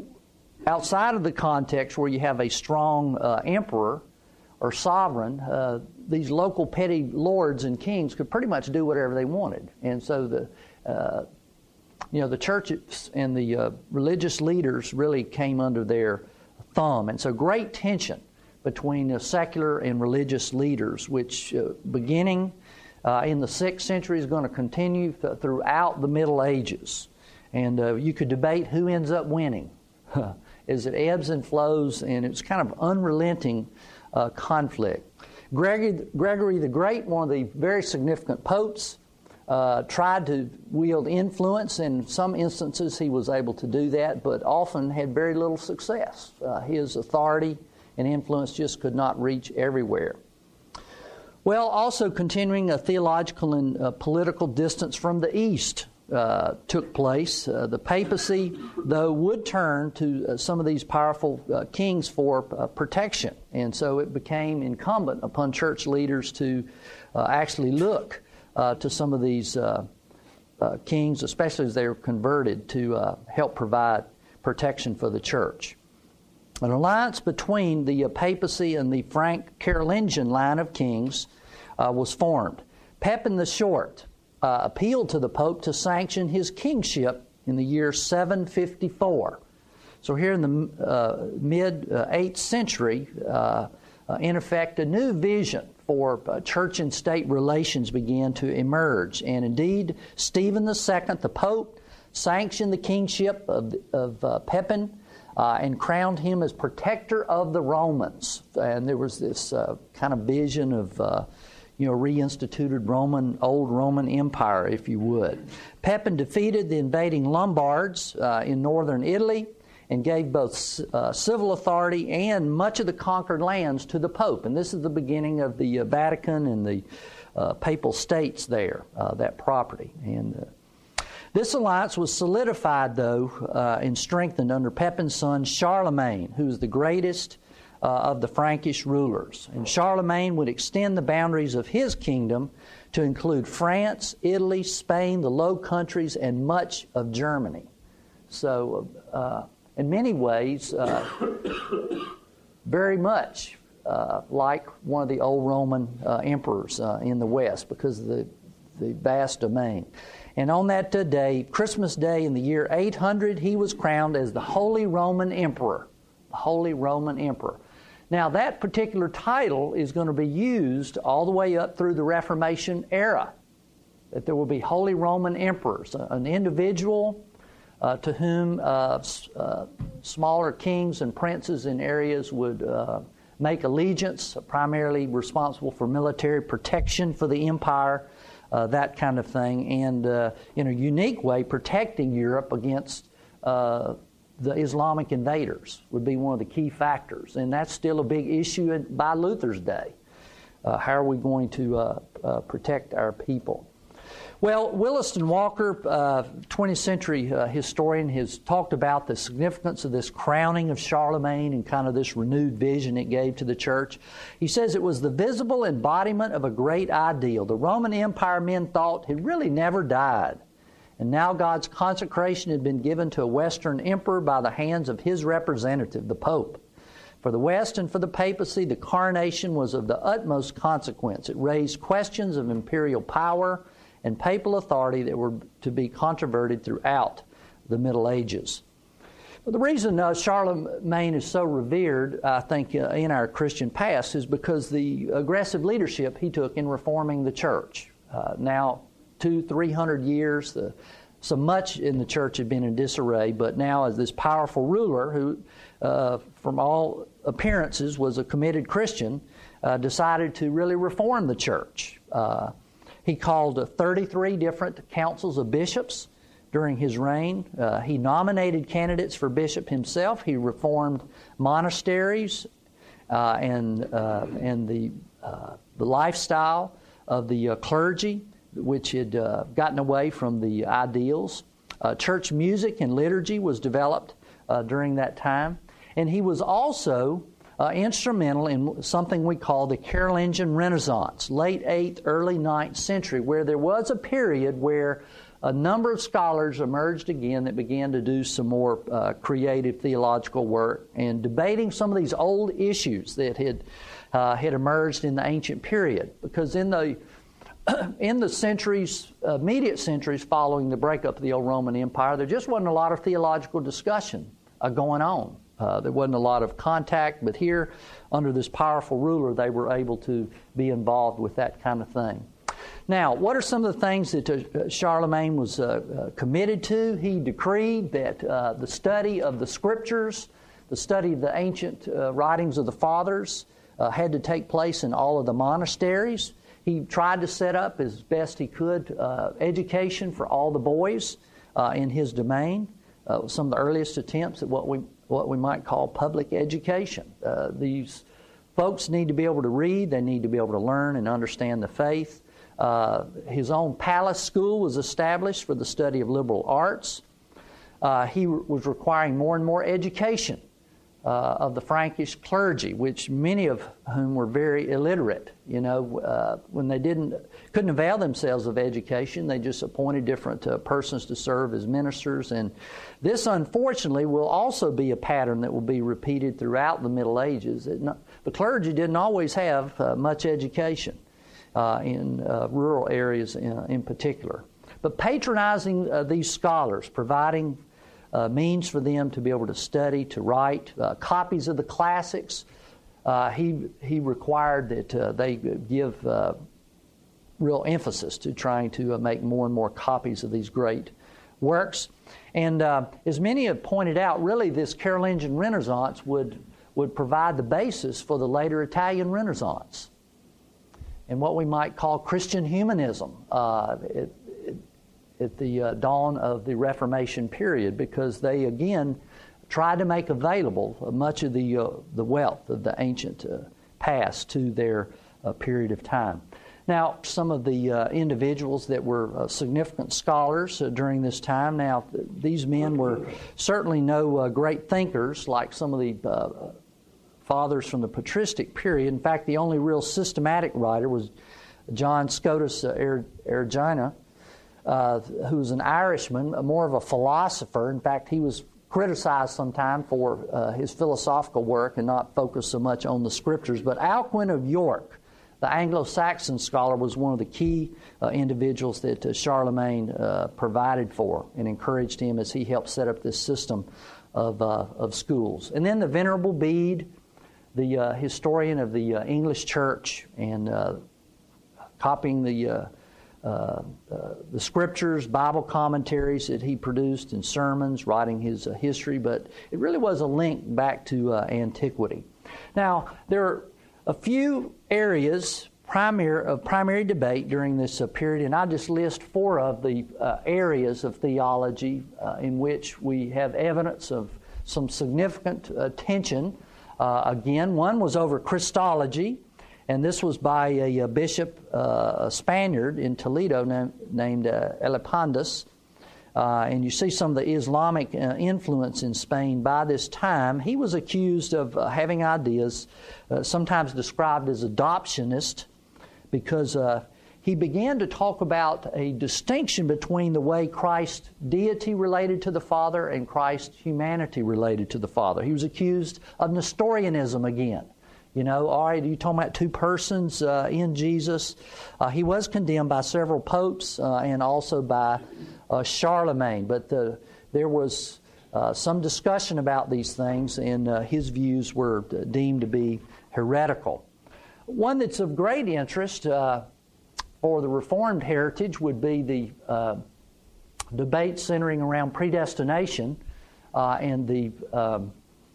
outside of the context where you have a strong uh, emperor or sovereign, uh, these local petty lords and kings could pretty much do whatever they wanted. And so the uh, you know, the churches and the uh, religious leaders really came under their thumb. And so great tension between the secular and religious leaders, which uh, beginning uh, in the sixth century is going to continue th- throughout the Middle Ages. And uh, you could debate who ends up winning as it ebbs and flows, and it's kind of unrelenting uh, conflict. Gregory, Gregory the Great, one of the very significant popes, Uh, tried to wield influence. In some instances he was able to do that, but often had very little success. Uh, his authority and influence just could not reach everywhere. Well, also continuing a theological and uh, political distance from the East uh, took place. Uh, the papacy, though, would turn to uh, some of these powerful uh, kings for uh, protection, and so it became incumbent upon church leaders to uh, actually look Uh, to some of these uh, uh, kings, especially as they were converted, to uh, help provide protection for the church. An alliance between the uh, papacy and the Frank Carolingian line of kings uh, was formed. Pepin the Short uh, appealed to the Pope to sanction his kingship in the year seven fifty-four. So here in the uh, mid-eighth uh, century, uh, uh, in effect, a new vision for uh, church and state relations began to emerge. And indeed, Stephen the Second, the Pope, sanctioned the kingship of, of uh, Pepin uh, and crowned him as protector of the Romans. And there was this uh, kind of vision of, uh, you know, reinstituted Roman, old Roman Empire, if you would. Pepin defeated the invading Lombards uh, in northern Italy and gave both uh, civil authority and much of the conquered lands to the Pope. And this is the beginning of the uh, Vatican and the uh, Papal States there, uh, that property. And uh, this alliance was solidified, though, uh, and strengthened under Pepin's son Charlemagne, who was the greatest uh, of the Frankish rulers. And Charlemagne would extend the boundaries of his kingdom to include France, Italy, Spain, the Low Countries, and much of Germany. So, uh, in many ways, uh, very much uh, like one of the old Roman uh, emperors uh, in the West, because of the, the vast domain. And on that day, Christmas Day in the year eight hundred, he was crowned as the Holy Roman Emperor. The Holy Roman Emperor. Now, that particular title is going to be used all the way up through the Reformation era, that there will be Holy Roman Emperors, an individual Uh, to whom uh, s- uh, smaller kings and princes in areas would uh, make allegiance, primarily responsible for military protection for the empire, uh, that kind of thing, and uh, in a unique way protecting Europe against uh, the Islamic invaders would be one of the key factors. And that's still a big issue in, by Luther's day. Uh, how are we going to uh, uh, protect our people? Well, Williston Walker, uh, twentieth century uh, historian, has talked about the significance of this crowning of Charlemagne and kind of this renewed vision it gave to the church. He says it was the visible embodiment of a great ideal. The Roman Empire, men thought, had really never died. And now God's consecration had been given to a Western emperor by the hands of his representative, the Pope. For the West and for the papacy, the coronation was of the utmost consequence. It raised questions of imperial power and papal authority that were to be controverted throughout the Middle Ages. But the reason uh, Charlemagne is so revered, I think, uh, in our Christian past is because the aggressive leadership he took in reforming the church. Uh, now, two, three hundred years, the, so much in the church had been in disarray, but now as this powerful ruler who, uh, from all appearances, was a committed Christian, uh, decided to really reform the church. Uh, He called uh, thirty-three different councils of bishops during his reign. Uh, he nominated candidates for bishop himself. He reformed monasteries uh, and uh, and the uh, the lifestyle of the uh, clergy, which had uh, gotten away from the ideals. Uh, church music and liturgy was developed uh, during that time, and he was also Uh, instrumental in something we call the Carolingian Renaissance, late eighth, early ninth century, where there was a period where a number of scholars emerged again that began to do some more uh, creative theological work and debating some of these old issues that had uh, had emerged in the ancient period. Because in the in the centuries, immediate centuries following the breakup of the old Roman Empire, there just wasn't a lot of theological discussion uh, going on. Uh, there wasn't a lot of contact, but here, under this powerful ruler, they were able to be involved with that kind of thing. Now, what are some of the things that uh, Charlemagne was uh, uh, committed to? He decreed that uh, the study of the Scriptures, the study of the ancient uh, writings of the Fathers, uh, had to take place in all of the monasteries. He tried to set up, as best he could, uh, education for all the boys uh, in his domain. Uh, some of the earliest attempts at what we what we might call public education. Uh, these folks need to be able to read. They need to be able to learn and understand the faith. Uh, his own palace school was established for the study of liberal arts. Uh, he re- was requiring more and more education uh, of the Frankish clergy, which many of whom were very illiterate. You know, uh, when they didn't couldn't avail themselves of education, they just appointed different uh, persons to serve as ministers. And this, unfortunately, will also be a pattern that will be repeated throughout the Middle Ages. It not, the clergy didn't always have uh, much education uh, in uh, rural areas in, in particular. But patronizing uh, these scholars, providing uh, means for them to be able to study, to write, uh, copies of the classics, uh, he, he required that uh, they give uh, real emphasis to trying to uh, make more and more copies of these great works. And uh, as many have pointed out, really this Carolingian Renaissance would, would provide the basis for the later Italian Renaissance and what we might call Christian humanism uh, it, it, at the uh, dawn of the Reformation period, because they again tried to make available much of the uh, the wealth of the ancient uh, past to their uh, period of time. Now, some of the uh, individuals that were uh, significant scholars uh, during this time, now, th- these men were certainly no uh, great thinkers like some of the uh, fathers from the patristic period. In fact, the only real systematic writer was John Scotus uh, Erigena, uh, who was an Irishman, more of a philosopher. In fact, he was criticized sometime for uh, his philosophical work and not focus so much on the Scriptures. But Alcuin of York, the Anglo-Saxon scholar, was one of the key uh, individuals that uh, Charlemagne uh, provided for and encouraged him as he helped set up this system of uh, of schools. And then the Venerable Bede, the uh, historian of the uh, English Church, and uh, copying the uh, uh, uh, the Scriptures, Bible commentaries that he produced, and sermons, writing his uh, history. But it really was a link back to uh, antiquity. Now, there are a few areas primary, of primary debate during this uh, period, and I'll just list four of the uh, areas of theology uh, in which we have evidence of some significant uh, tension. Uh, again, one was over Christology, and this was by a, a bishop, uh, a Spaniard in Toledo na- named uh, Elipandus. Uh, and you see some of the Islamic uh, influence in Spain by this time. He was accused of uh, having ideas, uh, sometimes described as adoptionist, because uh, he began to talk about a distinction between the way Christ's deity related to the Father and Christ's humanity related to the Father. He was accused of Nestorianism again. You know, all right, are you talking about two persons uh, in Jesus? Uh, he was condemned by several popes uh, and also by uh, Charlemagne. But the, there was uh, some discussion about these things, and uh, his views were deemed to be heretical. One that's of great interest uh, for the Reformed heritage would be the uh, debate centering around predestination uh, and the um,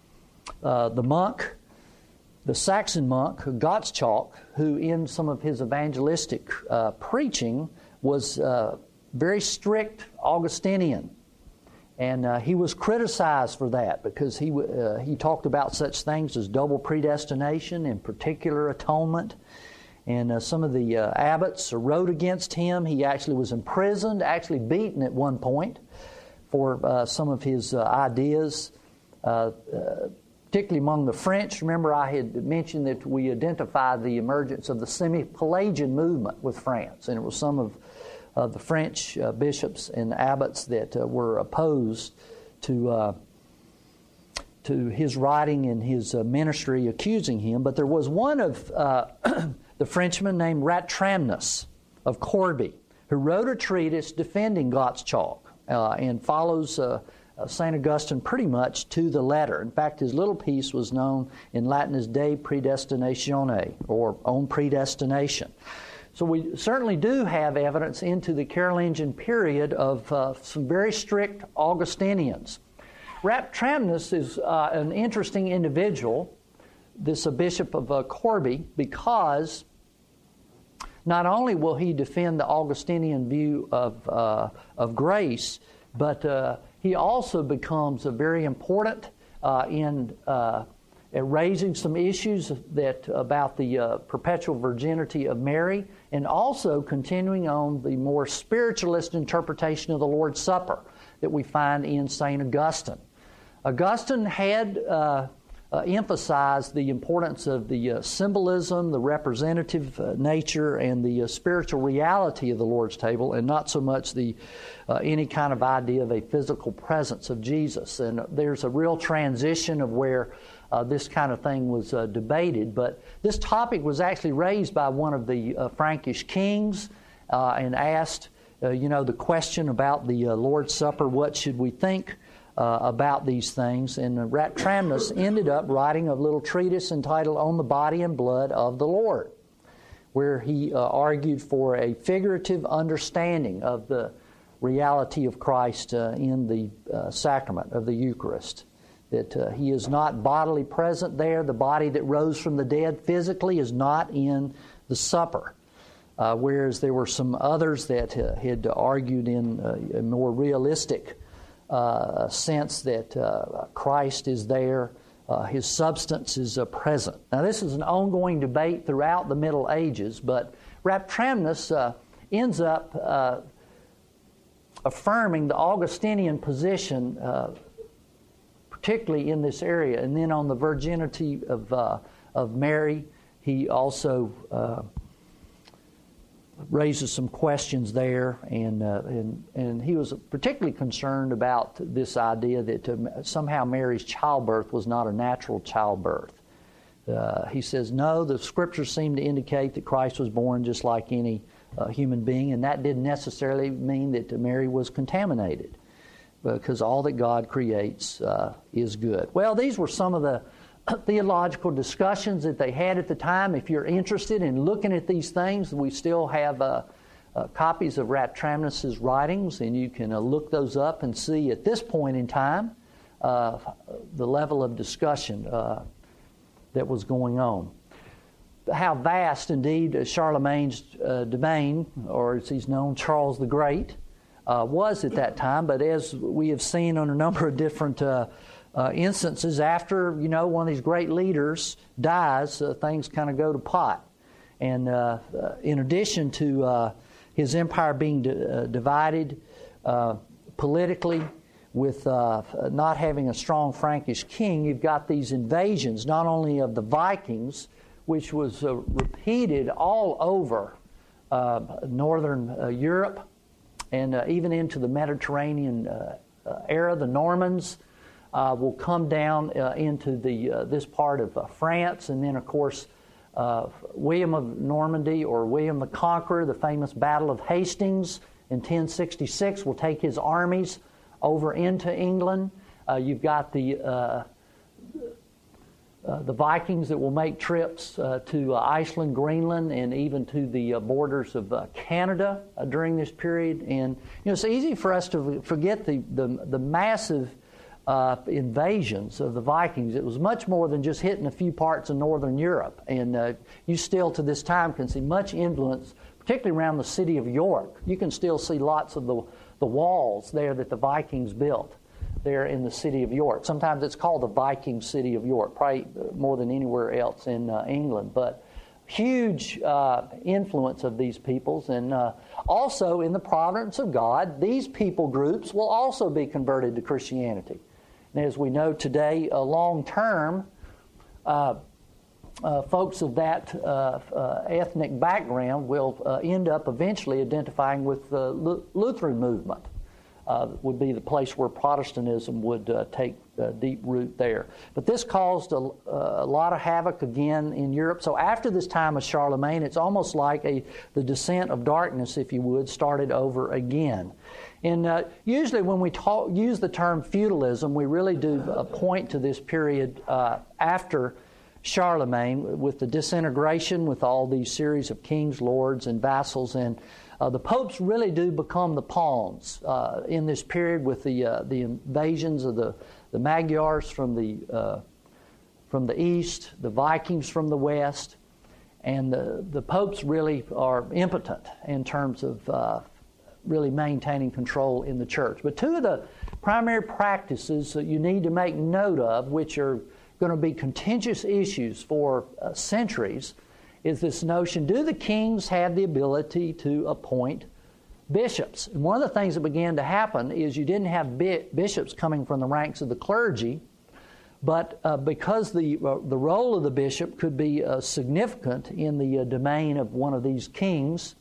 uh, the monk, the Saxon monk, Gottschalk, who in some of his evangelistic uh, preaching was uh, very strict Augustinian. And uh, he was criticized for that because he uh, he talked about such things as double predestination and particular atonement. And uh, some of the uh, abbots wrote against him. He actually was imprisoned, actually beaten at one point for uh, some of his uh, ideas, uh, uh, particularly among the French. Remember, I had mentioned that we identified the emergence of the semi-Pelagian movement with France, and it was some of uh, the French uh, bishops and abbots that uh, were opposed to uh, to his writing and his uh, ministry accusing him. But there was one of uh, the Frenchman named Ratramnus of Corbie, who wrote a treatise defending Gottschalk uh, and follows uh, uh, Saint Augustine pretty much to the letter. In fact, his little piece was known in Latin as De Predestinatione, or On Predestination. So we certainly do have evidence into the Carolingian period of uh, some very strict Augustinians. Ratramnus is uh, an interesting individual, this uh, Bishop of uh, Corbie, because not only will he defend the Augustinian view of uh, of grace, but uh, he also becomes a very important uh, in uh, raising some issues that about the uh, perpetual virginity of Mary, and also continuing on the more spiritualist interpretation of the Lord's Supper that we find in Saint Augustine. Augustine had uh, uh, emphasized the importance of the uh, symbolism, the representative uh, nature, and the uh, spiritual reality of the Lord's table, and not so much the uh, any kind of idea of a physical presence of Jesus. And there's a real transition of where uh, this kind of thing was uh, debated. But this topic was actually raised by one of the uh, Frankish kings uh, and asked, uh, you know, the question about the uh, Lord's Supper, what should we think Uh, about these things, and uh, Ratramnus ended up writing a little treatise entitled On the Body and Blood of the Lord, where he uh, argued for a figurative understanding of the reality of Christ uh, in the uh, sacrament of the Eucharist, that uh, he is not bodily present there. The body that rose from the dead physically is not in the supper, uh, whereas there were some others that uh, had argued in uh, a more realistic uh, sense that uh, Christ is there. Uh, his substance is uh, present. Now, this is an ongoing debate throughout the Middle Ages, but Raptramnus uh, ends up uh, affirming the Augustinian position, uh, particularly in this area. And then on the virginity of uh, of Mary, he also uh, raises some questions there, and, uh, and and he was particularly concerned about this idea that uh, somehow Mary's childbirth was not a natural childbirth. Uh, he says, no, the Scriptures seem to indicate that Christ was born just like any uh, human being, and that didn't necessarily mean that Mary was contaminated, because all that God creates uh, is good. Well, these were some of the theological discussions that they had at the time. If you're interested in looking at these things, we still have uh, uh, copies of Raptramnus' writings, and you can uh, look those up and see at this point in time uh, the level of discussion uh, that was going on. How vast, indeed, Charlemagne's uh, domain, or as he's known, Charles the Great, uh, was at that time. But as we have seen on a number of different uh, Uh, instances, after, you know, one of these great leaders dies, uh, things kind of go to pot. And uh, uh, in addition to uh, his empire being di- uh, divided uh, politically, with uh, not having a strong Frankish king, you've got these invasions, not only of the Vikings, which was uh, repeated all over uh, northern uh, Europe, and uh, even into the Mediterranean uh, uh, era, the Normans Uh, will come down uh, into the uh, this part of uh, France, and then of course uh, William of Normandy, or William the Conqueror, the famous Battle of Hastings in ten sixty-six, will take his armies over into England. Uh, you've got the uh, uh, the Vikings that will make trips uh, to uh, Iceland, Greenland, and even to the uh, borders of uh, Canada uh, during this period. And you know, it's easy for us to forget the the, the massive Uh, invasions of the Vikings. It was much more than just hitting a few parts of northern Europe. And uh, you still to this time can see much influence, particularly around the city of York. You can still see lots of the, the walls there that the Vikings built there in the city of York. Sometimes it's called the Viking city of York, probably more than anywhere else in uh, England. But huge uh, influence of these peoples. And uh, also in the providence of God, these people groups will also be converted to Christianity. And as we know today, uh, long term, uh, uh, folks of that uh, uh, ethnic background will uh, end up eventually identifying with the L- Lutheran movement. Uh, would be the place where Protestantism would uh, take uh, deep root there. But this caused a, a lot of havoc again in Europe. So after this time of Charlemagne, it's almost like a the descent of darkness, if you would, started over again. And uh, usually when we talk, use the term feudalism, we really do uh, point to this period uh, after Charlemagne, with the disintegration, with all these series of kings, lords, and vassals. And Uh, the popes really do become the pawns uh, in this period, with the uh, the invasions of the, the Magyars from the uh, from the east, the Vikings from the west, and the the popes really are impotent in terms of uh, really maintaining control in the church. But two of the primary practices that you need to make note of, which are going to be contentious issues for uh, centuries, is this notion: do the kings have the ability to appoint bishops? And one of the things that began to happen is you didn't have bi- bishops coming from the ranks of the clergy, but uh, because the uh, the role of the bishop could be uh, significant in the uh, domain of one of these kings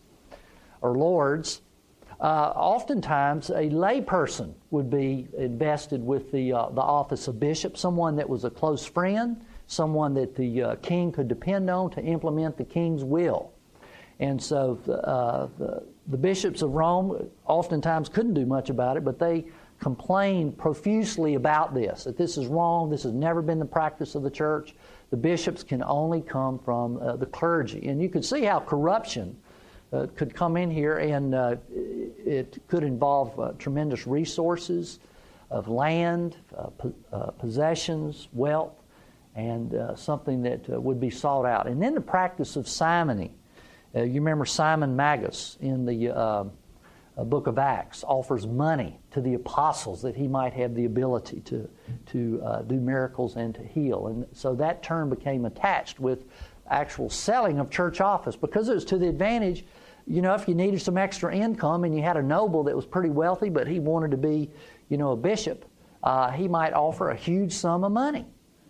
or lords, uh, oftentimes a lay person would be invested with the uh, the office of bishop, someone that was a close friend, someone that the uh, king could depend on to implement the king's will. And so uh, the, the bishops of Rome oftentimes couldn't do much about it, but they complained profusely about this, that this is wrong, this has never been the practice of the church. The bishops can only come from uh, the clergy. And you could see how corruption uh, could come in here, and uh, it could involve uh, tremendous resources of land, uh, po- uh, possessions, wealth, and uh, something that uh, would be sought out. And then the practice of simony. Uh, you remember Simon Magus in the uh, uh, book of Acts, offers money to the apostles that he might have the ability to, to uh, do miracles and to heal. And so that term became attached with actual selling of church office because it was to the advantage. You know, if you needed some extra income and you had a noble that was pretty wealthy, but he wanted to be, you know, a bishop, uh, he might offer a huge sum of money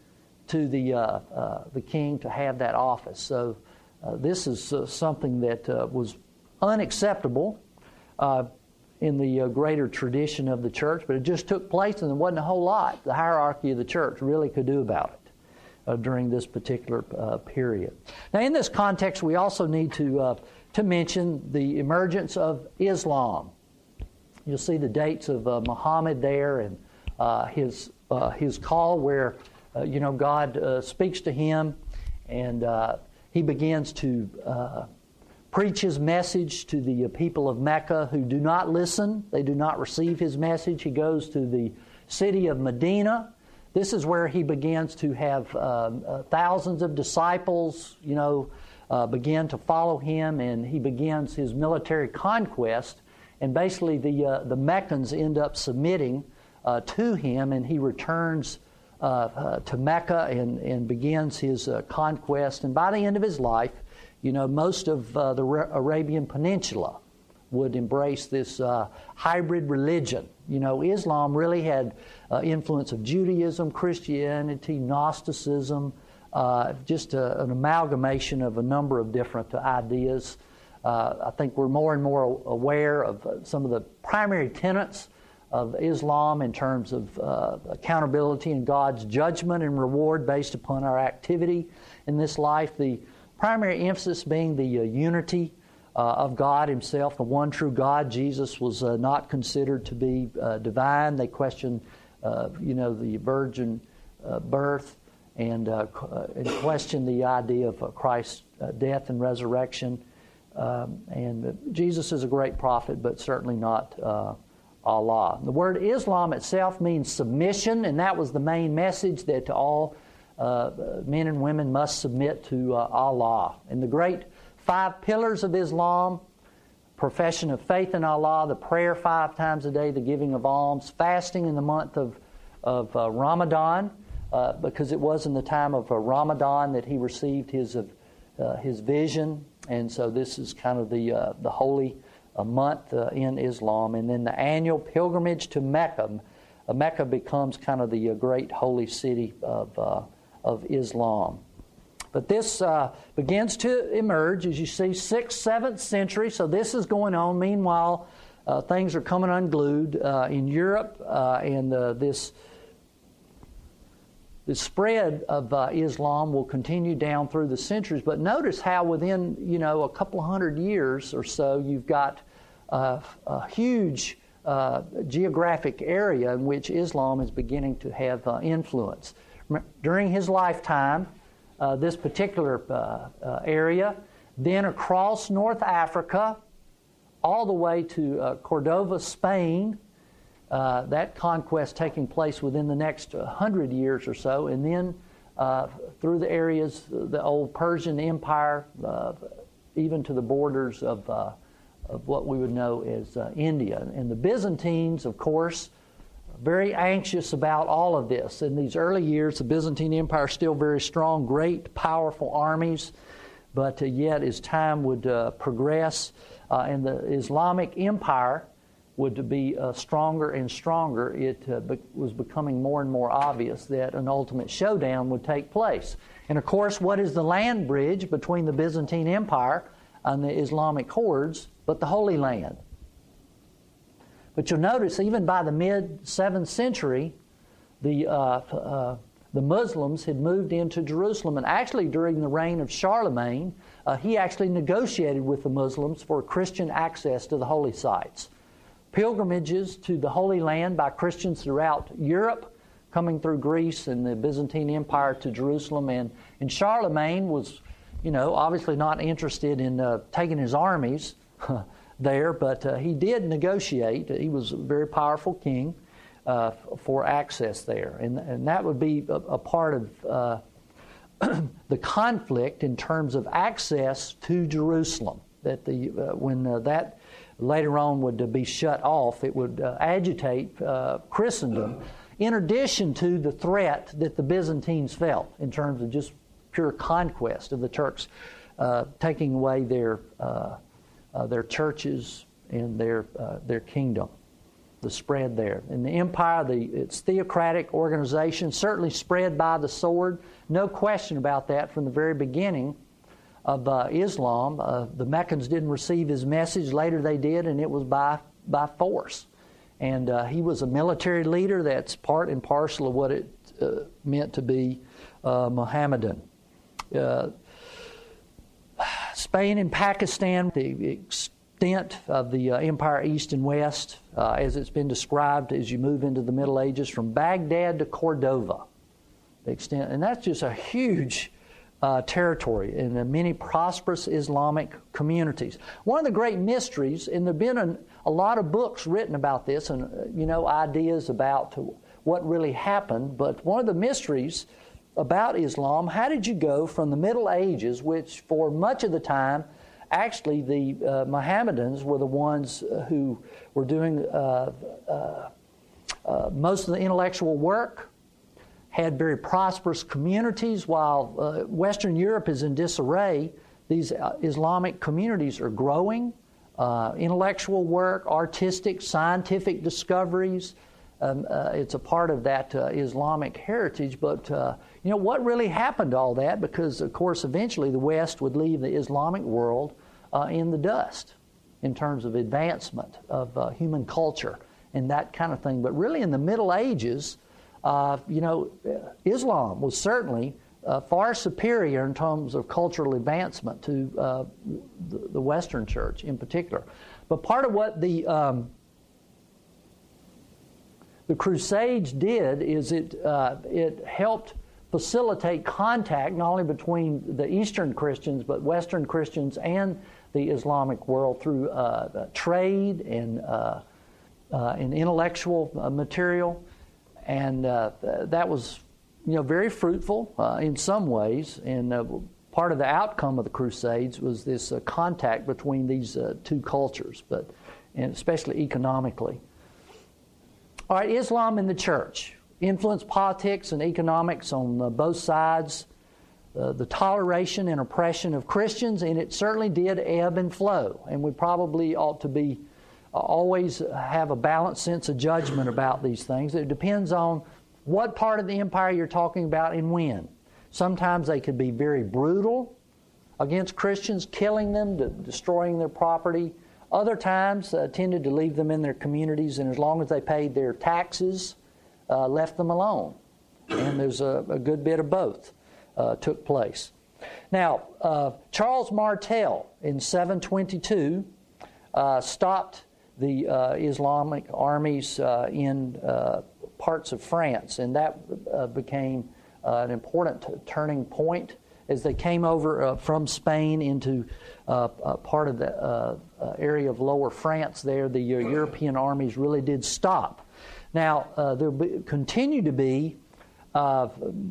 to the uh, uh, the king to have that office. So uh, this is uh, something that uh, was unacceptable uh, in the uh, greater tradition of the church, but it just took place, and there wasn't a whole lot the hierarchy of the church really could do about it uh, during this particular uh, period. Now, in this context, we also need to uh, to mention the emergence of Islam. You'll see the dates of uh, Muhammad there and uh, his uh, his call where uh, you know God uh, speaks to him, and uh, he begins to uh, preach his message to the uh, people of Mecca who do not listen. They do not receive his message. He goes to the city of Medina. This is where he begins to have uh, uh, thousands of disciples, you know, uh, begin to follow him, and he begins his military conquest. And basically the uh, the Meccans end up submitting uh, to him, and he returns uh, uh, to Mecca and, and begins his uh, conquest. And by the end of his life, you know, most of uh, the Arabian Peninsula would embrace this uh, hybrid religion. You know, Islam really had uh, influence of Judaism, Christianity, Gnosticism, uh, just a, an amalgamation of a number of different ideas. Uh, I think we're more and more aware of uh, some of the primary tenets of Islam in terms of uh, accountability and God's judgment and reward based upon our activity in this life. The primary emphasis being the uh, unity uh, of God Himself, the one true God. Jesus was uh, not considered to be uh, divine. They questioned, uh, you know, the virgin uh, birth and, uh, and questioned the idea of uh, Christ's uh, death and resurrection. Um, and Jesus is a great prophet, but certainly not uh, Allah. The word Islam itself means submission, and that was the main message, that all uh, men and women must submit to uh, Allah. And the great five pillars of Islam: profession of faith in Allah, the prayer five times a day, the giving of alms, fasting in the month of, of uh, Ramadan, uh, because it was in the time of uh, Ramadan that he received his, uh, his vision. And so this is kind of the uh, the holy uh, month uh, in Islam. And then the annual pilgrimage to Mecca. Uh, Mecca becomes kind of the uh, great holy city of uh, of Islam. But this uh, begins to emerge, as you see, sixth, seventh century. So this is going on. Meanwhile, uh, things are coming unglued uh, in Europe, uh, and uh, this The spread of uh, Islam will continue down through the centuries, but notice how within, you know, a couple hundred years or so, you've got uh, a huge uh, geographic area in which Islam is beginning to have uh, influence. During his lifetime, uh, this particular uh, uh, area, then across North Africa, all the way to uh, Cordoba, Spain. Uh, that conquest taking place within the next hundred years or so, and then uh, through the areas, the old Persian Empire, uh, even to the borders of uh, of what we would know as uh, India. And the Byzantines, of course, very anxious about all of this. In these early years, the Byzantine Empire is still very strong, great, powerful armies, but uh, yet as time would uh, progress, uh, and the Islamic Empire would be uh, stronger and stronger, it uh, be- was becoming more and more obvious that an ultimate showdown would take place. And of course, what is the land bridge between the Byzantine Empire and the Islamic hordes but the Holy Land? But you'll notice, even by the mid-seventh century, the uh, uh, the Muslims had moved into Jerusalem, and actually during the reign of Charlemagne, uh, he actually negotiated with the Muslims for Christian access to the holy sites. Pilgrimages to the Holy Land by Christians throughout Europe, coming through Greece and the Byzantine Empire to Jerusalem. And, and Charlemagne was, you know, obviously not interested in uh, taking his armies there, but uh, he did negotiate. He was a very powerful king uh, for access there. And, and that would be a, a part of uh, the conflict in terms of access to Jerusalem. That the uh, when uh, that later on would uh, be shut off. It would uh, agitate uh, Christendom, in addition to the threat that the Byzantines felt in terms of just pure conquest of the Turks, uh, taking away their uh, uh, their churches and their uh, their kingdom, the spread there. In the empire, the its theocratic organization certainly spread by the sword. No question about that from the very beginning of uh, Islam. Uh, the Meccans didn't receive his message. Later they did, and it was by by force. And uh, he was a military leader. That's part and parcel of what it uh, meant to be uh, Mohammedan. Uh, Spain and Pakistan, the extent of the uh, empire east and west, uh, as it's been described as you move into the Middle Ages, from Baghdad to Cordova, the extent, and that's just a huge uh, territory in uh, many prosperous Islamic communities. One of the great mysteries, and there have been an, a lot of books written about this, and uh, you know, ideas about what really happened, but one of the mysteries about Islam, how did you go from the Middle Ages, which for much of the time, actually the uh, Mohammedans were the ones who were doing uh, uh, uh, most of the intellectual work, had very prosperous communities. While uh, Western Europe is in disarray, these uh, Islamic communities are growing. Uh, intellectual work, artistic, scientific discoveries, Um, uh, it's a part of that uh, Islamic heritage, but uh, you know, what really happened to all that? Because, of course, eventually the West would leave the Islamic world uh, in the dust in terms of advancement of uh, human culture and that kind of thing. But really in the Middle Ages, uh, you know, Islam was certainly uh, far superior in terms of cultural advancement to uh, the, the Western Church in particular. But part of what the um, The Crusades did is it uh, it helped facilitate contact not only between the Eastern Christians but Western Christians and the Islamic world through uh, trade and uh, uh, and intellectual uh, material, and uh, that was you know very fruitful uh, in some ways. And uh, part of the outcome of the Crusades was this uh, contact between these uh, two cultures, but and especially economically. All right, Islam in the church influenced politics and economics on uh, both sides, uh, the toleration and oppression of Christians, and it certainly did ebb and flow. And we probably ought to be uh, always have a balanced sense of judgment about these things. It depends on what part of the empire you're talking about and when. Sometimes they could be very brutal against Christians, killing them, de- destroying their property. Other times uh, tended to leave them in their communities, and as long as they paid their taxes, uh, left them alone. And there's a, a good bit of both uh, took place. Now, uh, Charles Martel in seven twenty-two uh, stopped the uh, Islamic armies uh, in uh, parts of France, and that uh, became uh, an important t- turning point as they came over uh, from Spain into uh, uh, part of the uh, uh, area of Lower France there. The uh, European armies really did stop. Now, uh, there will continue to be uh,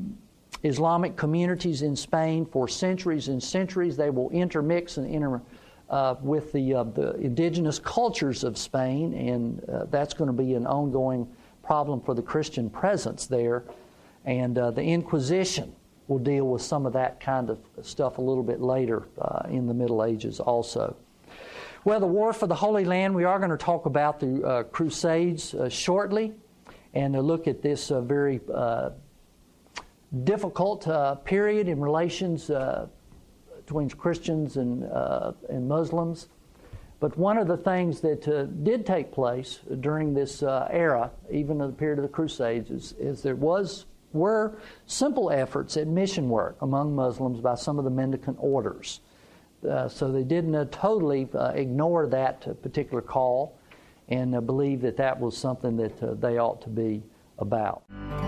Islamic communities in Spain for centuries and centuries. They will intermix and inter uh, with the, uh, the indigenous cultures of Spain, and uh, that's going to be an ongoing problem for the Christian presence there. And uh, the Inquisition will deal with some of that kind of stuff a little bit later uh, in the Middle Ages also. Well, the War for the Holy Land, we are going to talk about the uh, Crusades uh, shortly and uh, look at this uh, very uh, difficult uh, period in relations uh, between Christians and, uh, and Muslims. But one of the things that uh, did take place during this uh, era, even in the period of the Crusades, is, is there was were simple efforts at mission work among Muslims by some of the mendicant orders. Uh, so they didn't uh, totally uh, ignore that uh, particular call and uh, believe that that was something that uh, they ought to be about.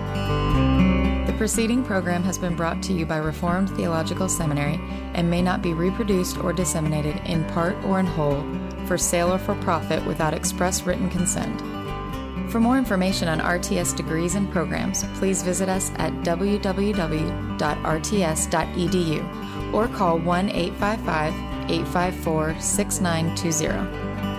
The preceding program has been brought to you by Reformed Theological Seminary and may not be reproduced or disseminated in part or in whole for sale or for profit without express written consent. For more information on R T S degrees and programs, please visit us at w w w dot r t s dot e d u or call one eight five five, eight five four, six nine two zero.